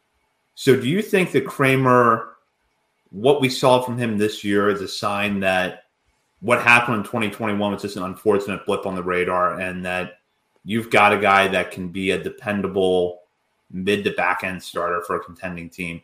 So do you think that Kremer, what we saw from him this year is a sign that what happened in twenty twenty-one was just an unfortunate blip on the radar and that you've got a guy that can be a dependable mid to back end starter for a contending team?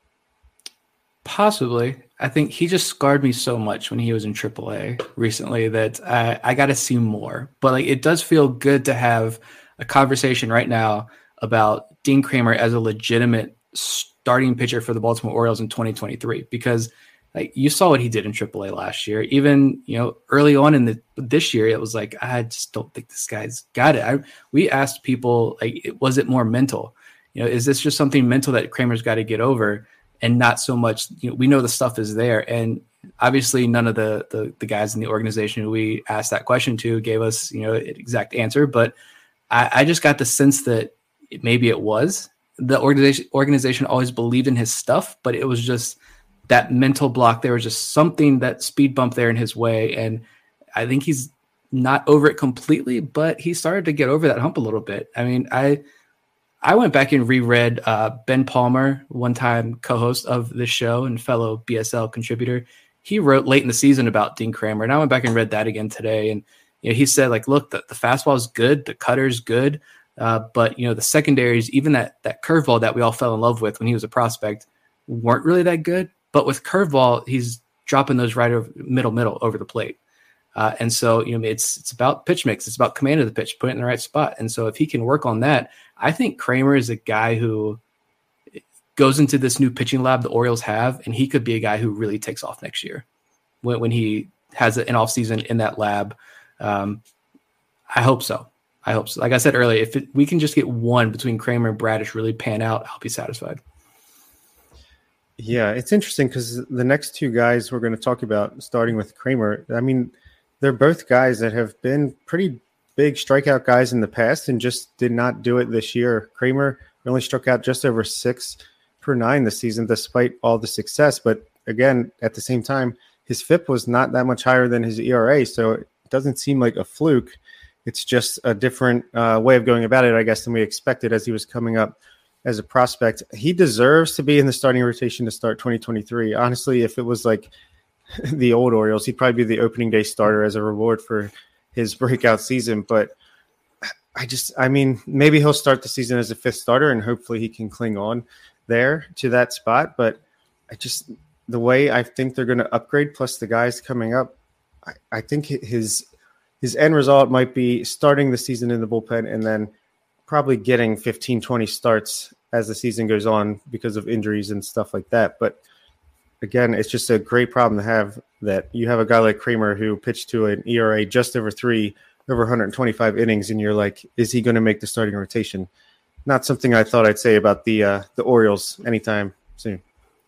Possibly. I think he just scarred me so much when he was in triple A recently that I, I got to see more. But like, it does feel good to have a conversation right now about Dean Kremer as a legitimate starting pitcher for the Baltimore Orioles in twenty twenty-three, because like you saw what he did in triple A last year. Even, you know, early on in the this year, it was like, I just don't think this guy's got it. I, we asked people, like, was it more mental? You know, is this just something mental that Kramer's got to get over? And not so much, you know, we know the stuff is there. And obviously none of the, the the guys in the organization who we asked that question to gave us, you know, an exact answer. But I, I just got the sense that it, maybe it was. The organization organization always believed in his stuff, but it was just that mental block. There was just something, that speed bump there in his way. And I think he's not over it completely, but he started to get over that hump a little bit. I mean, I I went back and reread uh, Ben Palmer, one-time co-host of this show and fellow B S L contributor. He wrote late in the season about Dean Kremer, and I went back and read that again today. And you know, he said, like, look, the, the fastball is good, the cutter's good, uh, but you know, the secondaries, even that that curveball that we all fell in love with when he was a prospect, weren't really that good. But with curveball, he's dropping those right over middle middle over the plate. Uh, and so, you know, it's it's about pitch mix. It's about command of the pitch, put it in the right spot. And so if he can work on that, I think Kremer is a guy who goes into this new pitching lab the Orioles have, and he could be a guy who really takes off next year when, when he has an offseason in that lab. Um, I hope so. I hope so. Like I said earlier, if it, we can just get one between Kremer and Bradish really pan out, I'll be satisfied. Yeah, it's interesting because the next two guys we're going to talk about, starting with Kremer, I mean, they're both guys that have been pretty big strikeout guys in the past and just did not do it this year. Kremer only struck out just over six per nine this season, despite all the success. But again, at the same time, his F I P was not that much higher than his E R A, so it doesn't seem like a fluke. It's just a different uh, way of going about it, I guess, than we expected as he was coming up as a prospect. He deserves to be in the starting rotation to start twenty twenty-three. Honestly, if it was like the old Orioles, he'd probably be the opening day starter as a reward for his breakout season. But I just, I mean, maybe he'll start the season as a fifth starter and hopefully he can cling on there to that spot. But I just, the way I think they're going to upgrade, plus the guys coming up, I, I think his his end result might be starting the season in the bullpen and then probably getting fifteen, twenty starts as the season goes on because of injuries and stuff like that. But again, it's just a great problem to have that you have a guy like Kramer who pitched to an E R A just over three, over one hundred twenty-five innings, and you're like, is he going to make the starting rotation? Not something I thought I'd say about the uh, the Orioles anytime soon.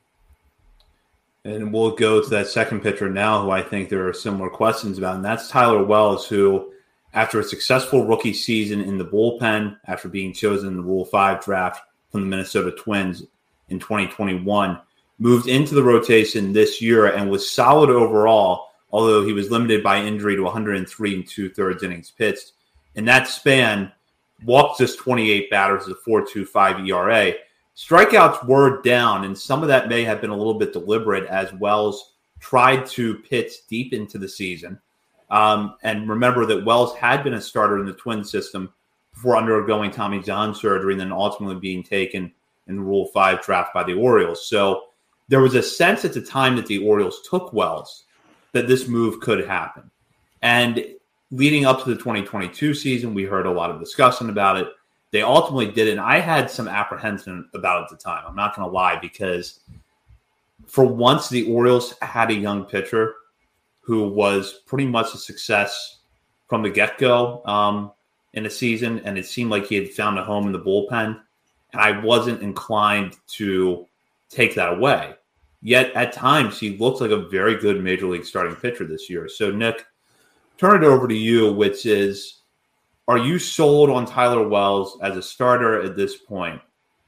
And we'll go to that second pitcher now, who I think there are similar questions about, and that's Tyler Wells, who, after a successful rookie season in the bullpen, after being chosen in the Rule five draft from the Minnesota Twins in twenty twenty-one, moved into the rotation this year and was solid overall, although he was limited by injury to one hundred three and two-thirds innings pitched. In that span, walked just twenty-eight batters with a four point two five E R A. Strikeouts were down, and some of that may have been a little bit deliberate as Wells tried to pitch deep into the season. Um, and remember that Wells had been a starter in the Twin system before undergoing Tommy John surgery and then ultimately being taken in the Rule five draft by the Orioles. So there was a sense at the time that the Orioles took Wells that this move could happen. And leading up to the twenty twenty-two season, we heard a lot of discussion about it. They ultimately did it, and I had some apprehension about it at the time. I'm not going to lie, because for once the Orioles had a young pitcher who was pretty much a success from the get-go um, in a season, and it seemed like he had found a home in the bullpen, and I wasn't inclined to take that away. Yet at times he looked like a very good Major League starting pitcher this year. So, Nick, turn it over to you, which is, are you sold on Tyler Wells as a starter at this point?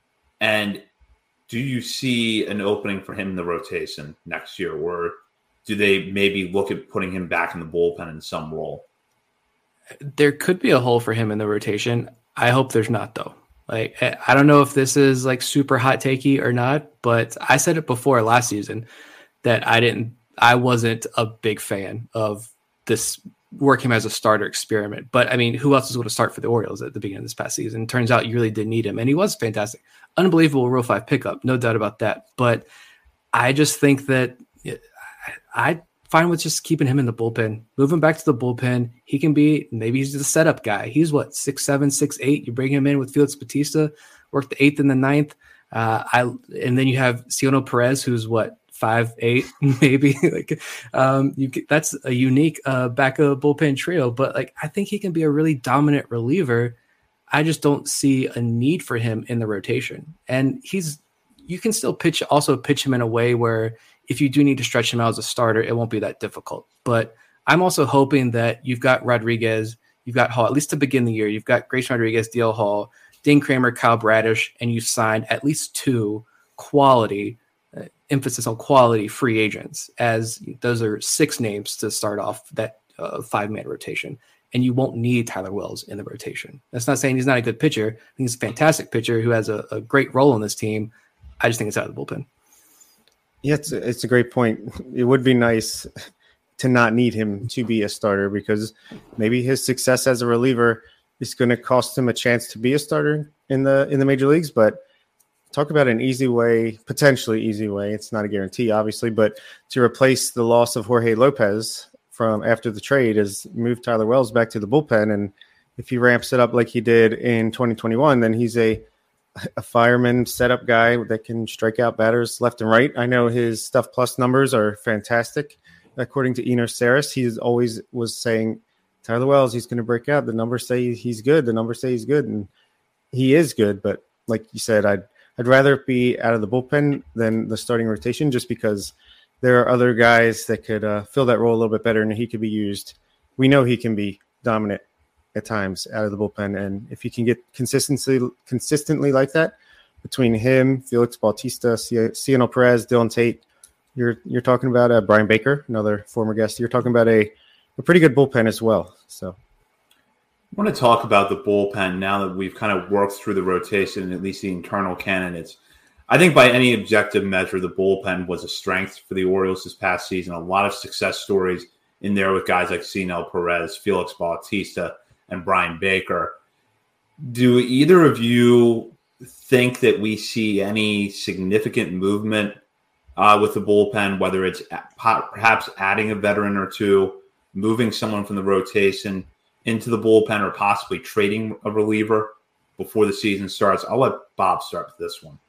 And do you see an opening for him in the rotation next year? Or do they maybe look at putting him back in the bullpen in some role? There could be a hole for him in the rotation. I hope there's not, though. Like, I don't know if this is like super hot takey or not, but I said it before last season that I didn't, I wasn't a big fan of this work him as a starter experiment. But I mean, who else was going to start for the Orioles at the beginning of this past season? Turns out you really did need him, and he was fantastic. Unbelievable Rule five pickup, no doubt about that. But I just think that I fine with just keeping him in the bullpen, move him back to the bullpen. He can be, maybe he's the setup guy. He's what, six seven, six eight. You bring him in with Felix Bautista, work the eighth and the ninth. Uh, I and then you have Cionel Perez, who's what, five eight, maybe. like um, you that's a unique uh, backup bullpen trio. But like, I think he can be a really dominant reliever. I just don't see a need for him in the rotation. And he's, you can still pitch, also pitch him in a way where if you do need to stretch him out as a starter, it won't be that difficult. But I'm also hoping that you've got Rodriguez, you've got Hall, at least to begin the year, you've got Grayson Rodriguez, D L Hall, Dean Kramer, Kyle Bradish, and you signed at least two quality, uh, emphasis on quality free agents, as those are six names to start off that uh, five-man rotation. And you won't need Tyler Wells in the rotation. That's not saying he's not a good pitcher. I think he's a fantastic pitcher who has a, a great role in this team. I just think it's out of the bullpen. Yeah, it's a, it's a great point. It would be nice to not need him to be a starter, because maybe his success as a reliever is going to cost him a chance to be a starter in the in the major leagues. But talk about an easy way, potentially easy way. It's not a guarantee, obviously, but to replace the loss of Jorge Lopez from after the trade is move Tyler Wells back to the bullpen. And if he ramps it up like he did in twenty twenty-one, then he's a a fireman setup guy that can strike out batters left and right. I know his Stuff Plus numbers are fantastic. According to Enos Saris, he always was saying, Tyler Wells, he's going to break out. The numbers say he's good. The numbers say he's good. And he is good. But like you said, I'd, I'd rather it be out of the bullpen than the starting rotation, just because there are other guys that could uh, fill that role a little bit better, and he could be used. We know he can be dominant at times out of the bullpen, and if you can get consistency consistently like that between him, Felix Bautista, Cionel Perez, Dylan Tate, you're you're talking about uh, Brian Baker, another former guest. You're talking about a, a pretty good bullpen as well. So, I want to talk about the bullpen now that we've kind of worked through the rotation and at least the internal candidates. I think by any objective measure, the bullpen was a strength for the Orioles this past season. A lot of success stories in there with guys like Cionel Perez, Felix Bautista, and Brian Baker. Do either of you think that we see any significant movement uh, with the bullpen, whether it's perhaps adding a veteran or two, moving someone from the rotation into the bullpen, or possibly trading a reliever before the season starts? I'll let Bob start with this one.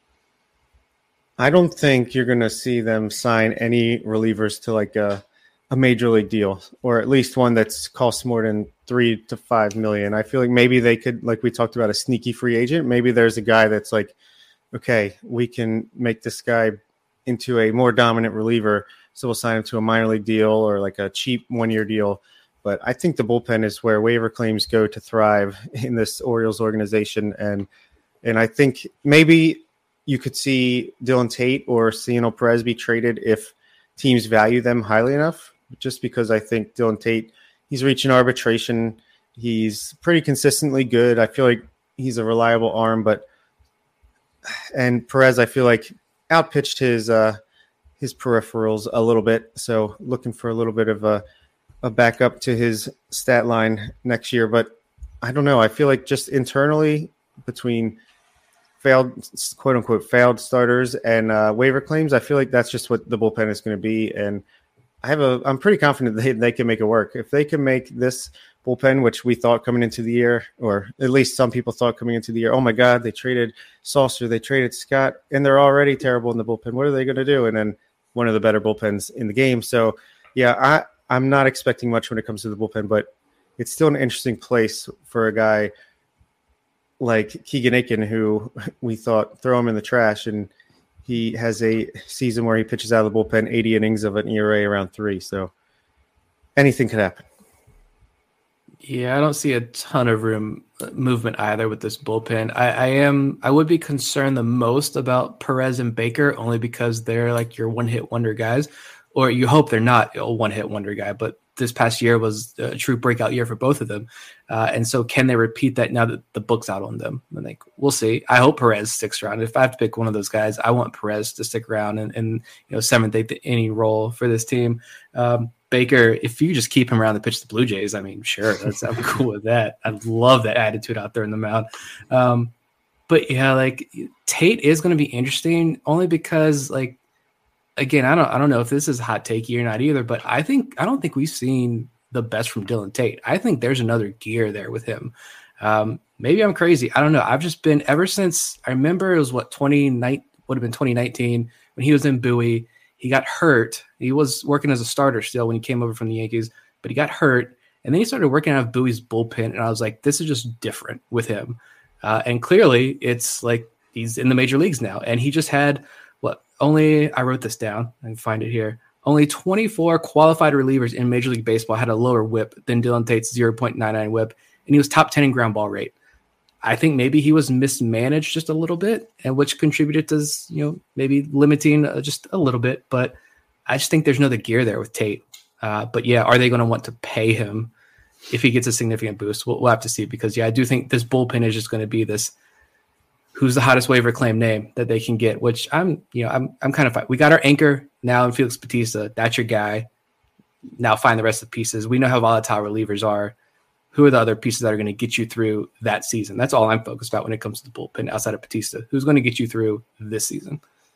I don't think you're going to see them sign any relievers to like a, a major league deal, or at least one that's costs more than three to five million. I feel like maybe they could, like we talked about, a sneaky free agent. Maybe there's a guy that's like, okay, we can make this guy into a more dominant reliever, so we'll sign him to a minor league deal or like a cheap one-year deal. But I think the bullpen is where waiver claims go to thrive in this Orioles organization. And and I think maybe you could see Dylan Tate or Cionel Perez be traded if teams value them highly enough, just because I think Dylan Tate, he's reaching arbitration. He's pretty consistently good. I feel like he's a reliable arm, but and Perez, I feel like outpitched his uh, his peripherals a little bit. So looking for a little bit of a a backup to his stat line next year. But I don't know. I feel like just internally between failed, quote unquote, failed starters and uh, waiver claims, I feel like that's just what the bullpen is going to be. And I have a, I'm pretty confident they, they can make it work. If they can make this bullpen, which we thought coming into the year, or at least some people thought coming into the year, oh my God, they traded Saucer, they traded Scott, and they're already terrible in the bullpen. What are they going to do? And then one of the better bullpens in the game. So yeah, I, I'm not expecting much when it comes to the bullpen, but it's still an interesting place for a guy like Keegan Aiken, who we thought throw him in the trash, and he has a season where he pitches out of the bullpen eighty innings of an E R A around three. So anything could happen. Yeah, I don't see a ton of room movement either with this bullpen. I, I am, I would be concerned the most about Perez and Baker, only because they're like your one-hit wonder guys. Or you hope they're not a one-hit wonder guy, but this past year was a true breakout year for both of them. Uh, and so can they repeat that now that the book's out on them? And like, we'll see. I hope Perez sticks around. If I have to pick one of those guys, I want Perez to stick around and, and you know, seventh, eighth inning role for this team. Um, Baker, if you just keep him around to pitch the Blue Jays, I mean, sure, that's, I'm cool with that. I love that attitude out there in the mound. Um, but yeah, like Tate is going to be interesting only because like, Again, I don't I don't know if this is hot takey or not either, but I think I don't think we've seen the best from Dylan Tate. I think there's another gear there with him. Um, maybe I'm crazy. I don't know. I've just been ever since I remember it was what twenty nine would have been twenty nineteen when he was in Bowie. He got hurt. He was working as a starter still when he came over from the Yankees, but he got hurt, and then he started working out of Bowie's bullpen, and I was like, this is just different with him. Uh, and clearly, it's like he's in the major leagues now, and he just had. What only I wrote this down and find it here. Only twenty-four qualified relievers in Major League Baseball had a lower whip than Dylan Tate's zero point nine nine whip, and he was top ten in ground ball rate. I think maybe he was mismanaged just a little bit, and which contributed to, you know, maybe limiting uh, just a little bit. But I just think there's another gear there with Tate. Uh, but yeah, are they going to want to pay him if he gets a significant boost? We'll, we'll have to see, because yeah, I do think this bullpen is just going to be this. Who's the hottest waiver claim name that they can get, which I'm, you know, I'm, I'm kind of fine. We got our anchor now in Felix Bautista. That's your guy. Now find the rest of the pieces. We know how volatile relievers are. Who are the other pieces that are going to get you through that season? That's all I'm focused about when it comes to the bullpen outside of Bautista. Who's going to get you through this season?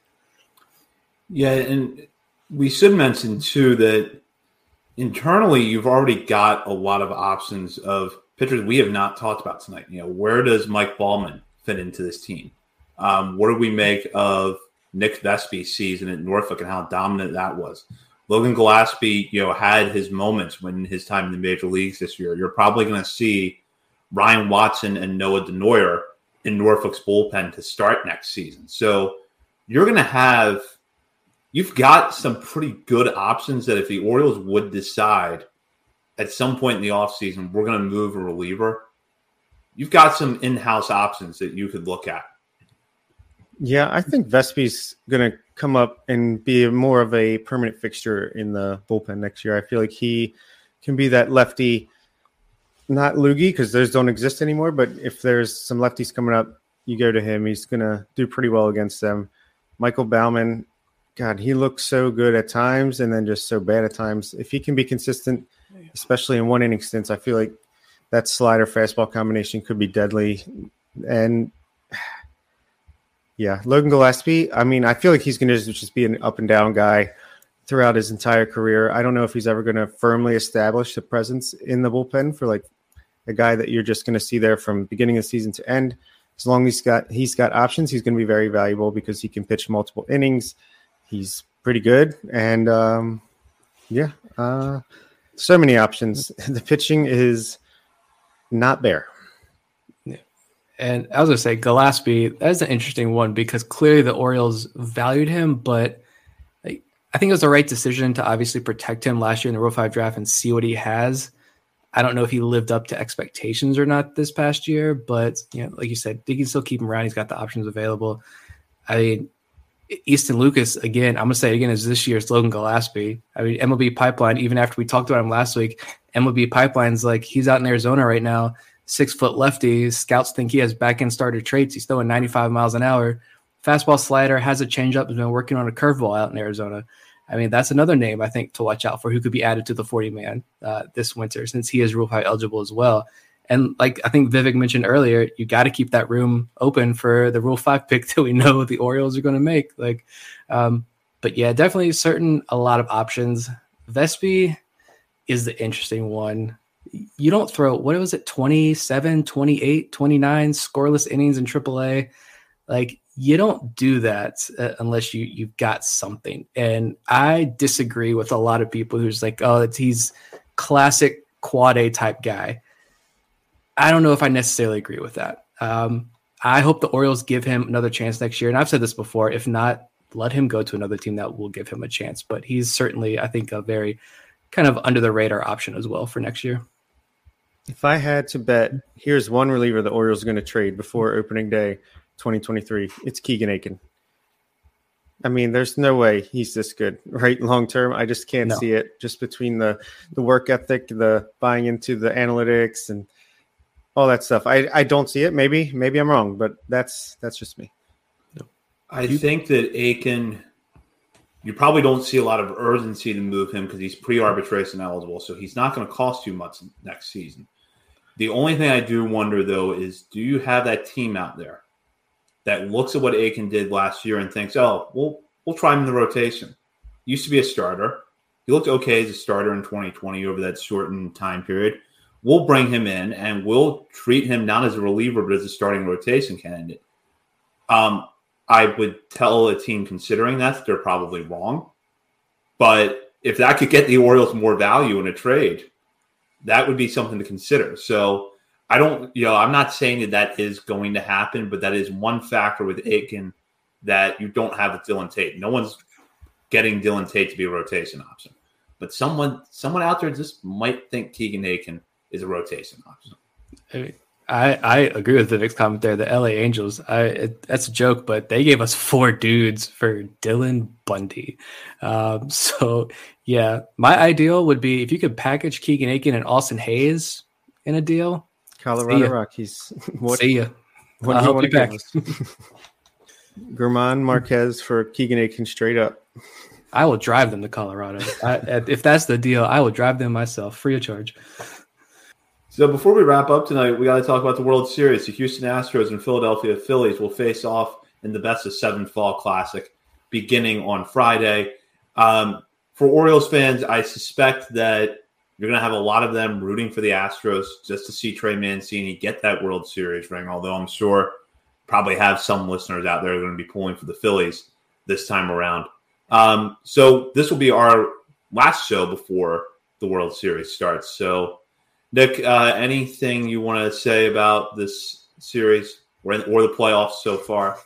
Yeah. And we should mention too, that internally you've already got a lot of options of pitchers we have not talked about tonight. You know, where does Mike Ballman fit into this team? Um, what do we make of Nick Vespe's season at Norfolk and how dominant that was? Logan Gillespie, you know, had his moments when his time in the major leagues this year. You're probably going to see Ryan Watson and Noah Denoyer in Norfolk's bullpen to start next season. So you're going to have, you've got some pretty good options that if the Orioles would decide at some point in the offseason, we're going to move a reliever, you've got some in-house options that you could look at. Yeah, I think Vespe's going to come up and be more of a permanent fixture in the bullpen next year. I feel like he can be that lefty not Loogie because those don't exist anymore. But if there's some lefties coming up, you go to him. He's going to do pretty well against them. Michael Baumann, God, he looks so good at times and then just so bad at times. If he can be consistent, especially in one inning stints, I feel like that slider fastball combination could be deadly. And yeah, Logan Gillespie, I mean, I feel like he's going to just be an up and down guy throughout his entire career. I don't know if he's ever going to firmly establish a presence in the bullpen for like a guy that you're just going to see there from beginning of the season to end. As long as he's got he's got options, he's going to be very valuable because he can pitch multiple innings. He's pretty good, and um, yeah, uh, so many options. The pitching is not there. Yeah. And I was going to say Gillespie, that's an interesting one because clearly the Orioles valued him, but like, I think it was the right decision to obviously protect him last year in the Rule five draft and see what he has. I don't know if he lived up to expectations or not this past year, but you know, like you said, they can still keep him around. He's got the options available. I mean, Easton Lucas, again, I'm going to say it again, is this year's Logan Gillespie. I mean, M L B Pipeline, even after we talked about him last week, M L B Pipeline's like, he's out in Arizona right now, six-foot lefty. Scouts think he has back-end starter traits. He's throwing ninety-five miles an hour. Fastball slider, has a changeup, has been working on a curveball out in Arizona. I mean, that's another name I think to watch out for who could be added to the forty-man uh, this winter since he is Rule five eligible as well. And like I think Vivek mentioned earlier, you got to keep that room open for the Rule five pick till we know what the Orioles are going to make. Like, um, but yeah, definitely certain a lot of options. Vespi is the interesting one. You don't throw, what was it, twenty-seven, twenty-eight, twenty-nine scoreless innings in triple A. Like, you don't do that uh, unless you, you've got something. And I disagree with a lot of people who's like, oh, it's, he's classic quad A type guy. I don't know if I necessarily agree with that. Um, I hope the Orioles give him another chance next year. And I've said this before, if not, let him go to another team that will give him a chance. But he's certainly, I think, a very kind of under the radar option as well for next year. If I had to bet, here's one reliever the Orioles are going to trade before opening day twenty twenty-three. It's Keegan Aiken. I mean, there's no way he's this good, right? Long term, I just can't no. see it. Just between the the work ethic, the buying into the analytics, and all that stuff. I, I don't see it. Maybe maybe I'm wrong, but that's that's just me. I think that Aiken, you probably don't see a lot of urgency to move him because he's pre-arbitration eligible, so he's not going to cost you much next season. The only thing I do wonder, though, is do you have that team out there that looks at what Aiken did last year and thinks, oh, we'll, we'll try him in the rotation. Used to be a starter. He looked okay as a starter in twenty twenty over that shortened time period. We'll bring him in, and we'll treat him not as a reliever but as a starting rotation candidate. Um, I would tell a team considering that they're probably wrong. But if that could get the Orioles more value in a trade, that would be something to consider. So I don't, you know, I'm not saying that that is going to happen, but that is one factor with Aiken that you don't have with Dylan Tate. No one's getting Dylan Tate to be a rotation option, but someone, someone out there just might think Keegan Aiken is a rotation option. I, I agree with Vivek's comment there. The L A Angels, I, it, that's a joke, but they gave us four dudes for Dylan Bundy. Um, so, yeah, my ideal would be if you could package Keegan Aiken and Austin Hayes in a deal. Colorado Rockies. What, See ya. What I'll do you help want you to back. give us? German Marquez for Keegan Aiken straight up. I will drive them to Colorado. I, if that's the deal, I will drive them myself, free of charge. So before we wrap up tonight, we got to talk about the World Series. The Houston Astros and Philadelphia Phillies will face off in the best of seven fall classic beginning on Friday. Um, for Orioles fans, I suspect that you're going to have a lot of them rooting for the Astros just to see Trey Mancini get that World Series ring, although I'm sure probably have some listeners out there who are going to be pulling for the Phillies this time around. Um, so this will be our last show before the World Series starts. So Nick, uh, anything you want to say about this series or, or the playoffs so far?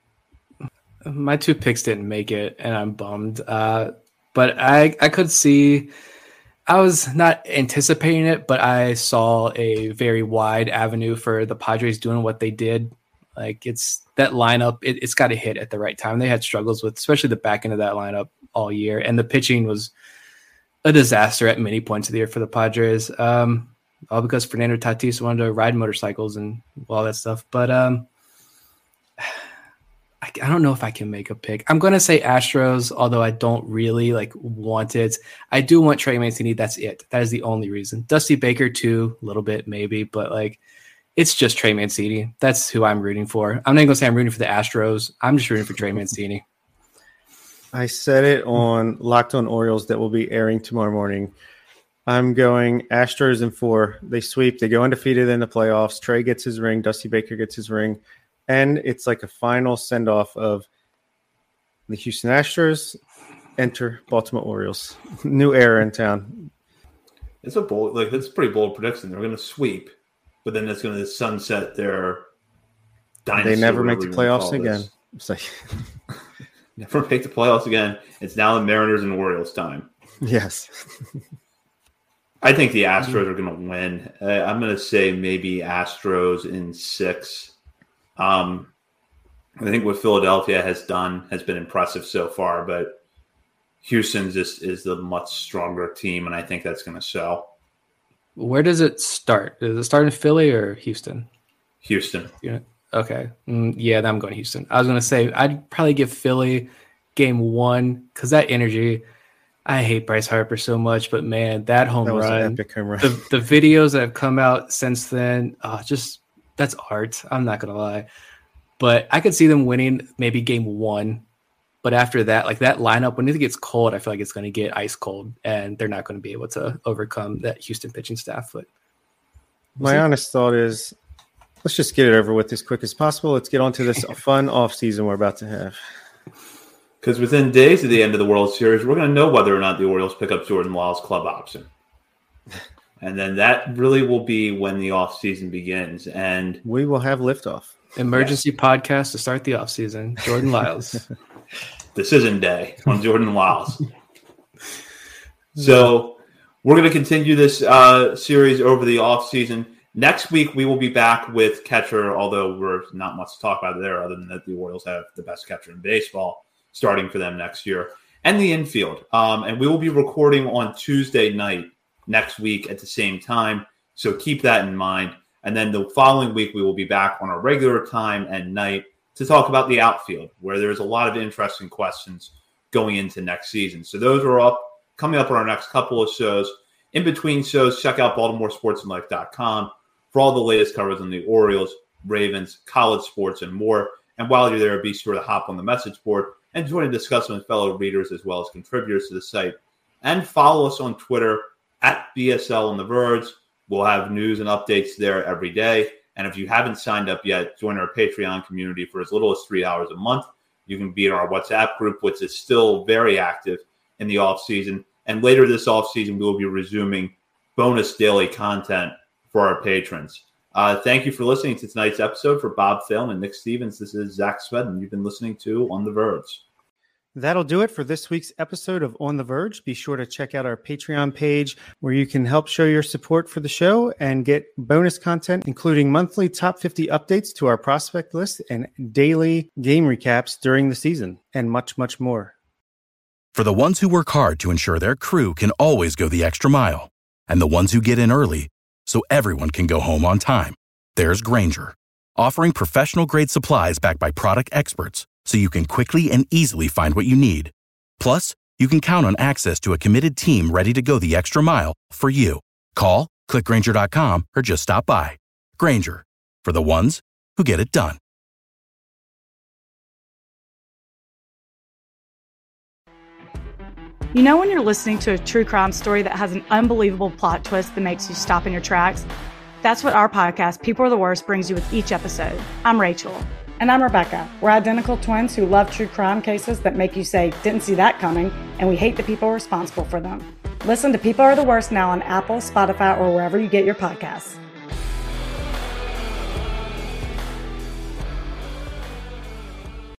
My two picks didn't make it, and I'm bummed. Uh, but I, I could see – I was not anticipating it, but I saw a very wide avenue for the Padres doing what they did. Like, it's that lineup, it, it's got to hit at the right time. They had struggles with especially the back end of that lineup all year, and the pitching was a disaster at many points of the year for the Padres. Um all because Fernando Tatis wanted to ride motorcycles and all that stuff. But um, I, I don't know if I can make a pick. I'm going to say Astros, although I don't really like want it. I do want Trey Mancini. That's it. That is the only reason. Dusty Baker too, a little bit maybe, but like it's just Trey Mancini. That's who I'm rooting for. I'm not going to say I'm rooting for the Astros. I'm just rooting for Trey Mancini. I said it on Locked On Orioles that will be airing tomorrow morning. I'm going Astros in four. They sweep. They go undefeated in the playoffs. Trey gets his ring. Dusty Baker gets his ring. And it's like a final send-off of the Houston Astros. Enter Baltimore Orioles. New era in town. It's a bold, like that's a pretty bold prediction. They're going to sweep, but then it's going to sunset their dynasty. They never make the playoffs again. It's like never make the playoffs again. It's now the Mariners and Orioles time. Yes. I think the Astros are going to win. Uh, I'm going to say maybe Astros in six. Um, I think what Philadelphia has done has been impressive so far, but Houston just is the much stronger team, and I think that's going to show. Where does it start? Does it start in Philly or Houston? Houston. Yeah. Okay. Mm, yeah, then I'm going Houston. I was going to say I'd probably give Philly game one because that energy – I hate Bryce Harper so much, but man, that home that was run, an epic home run. The, the videos that have come out since then, oh, just that's art. I'm not going to lie. But I could see them winning maybe game one. But after that, like that lineup, when it gets cold, I feel like it's going to get ice cold, and they're not going to be able to overcome that Houston pitching staff. But my see. honest thought is let's just get it over with as quick as possible. Let's get on to this fun offseason we're about to have. Because within days of the end of the World Series, we're going to know whether or not the Orioles pick up Jordan Lyles' club option. And then that really will be when the offseason begins. And we will have liftoff. Emergency yes. podcast to start the offseason. Jordan Lyles. Decision day on Jordan Lyles. So we're going to continue this uh, series over the offseason. Next week, we will be back with catcher, although we're not much to talk about there other than that the Orioles have the best catcher in baseball starting for them next year, and the infield. Um, and we will be recording on Tuesday night next week at the same time, so keep that in mind. And then the following week, we will be back on our regular time and night to talk about the outfield, where there's a lot of interesting questions going into next season. So those are up coming up on our next couple of shows. In between shows, check out Baltimore Sports and Life dot com for all the latest coverage on the Orioles, Ravens, college sports, and more. And while you're there, be sure to hop on the message board and join a discussion with fellow readers as well as contributors to the site. And follow us on Twitter at B S L on the Verge. We'll have news and updates there every day. And if you haven't signed up yet, join our Patreon community for as little as three dollars a month. You can be in our WhatsApp group, which is still very active in the offseason. And later this offseason, we will be resuming bonus daily content for our patrons. Uh, thank you for listening to tonight's episode. For Bob Phil and Nick Stevens, this is Zach Sweden. You've been listening to On the Verge. That'll do it for this week's episode of On the Verge. Be sure to check out our Patreon page where you can help show your support for the show and get bonus content, including monthly top fifty updates to our prospect list and daily game recaps during the season, and much, much more. For the ones who work hard to ensure their crew can always go the extra mile, and the ones who get in early so everyone can go home on time, there's Grainger, offering professional-grade supplies backed by product experts so you can quickly and easily find what you need. Plus, you can count on access to a committed team ready to go the extra mile for you. Call, click Grainger dot com, or just stop by. Grainger, for the ones who get it done. You know when you're listening to a true crime story that has an unbelievable plot twist that makes you stop in your tracks? That's what our podcast, People Are the Worst, brings you with each episode. I'm Rachel. And I'm Rebecca. We're identical twins who love true crime cases that make you say, didn't see that coming, and we hate the people responsible for them. Listen to People Are the Worst now on Apple, Spotify, or wherever you get your podcasts.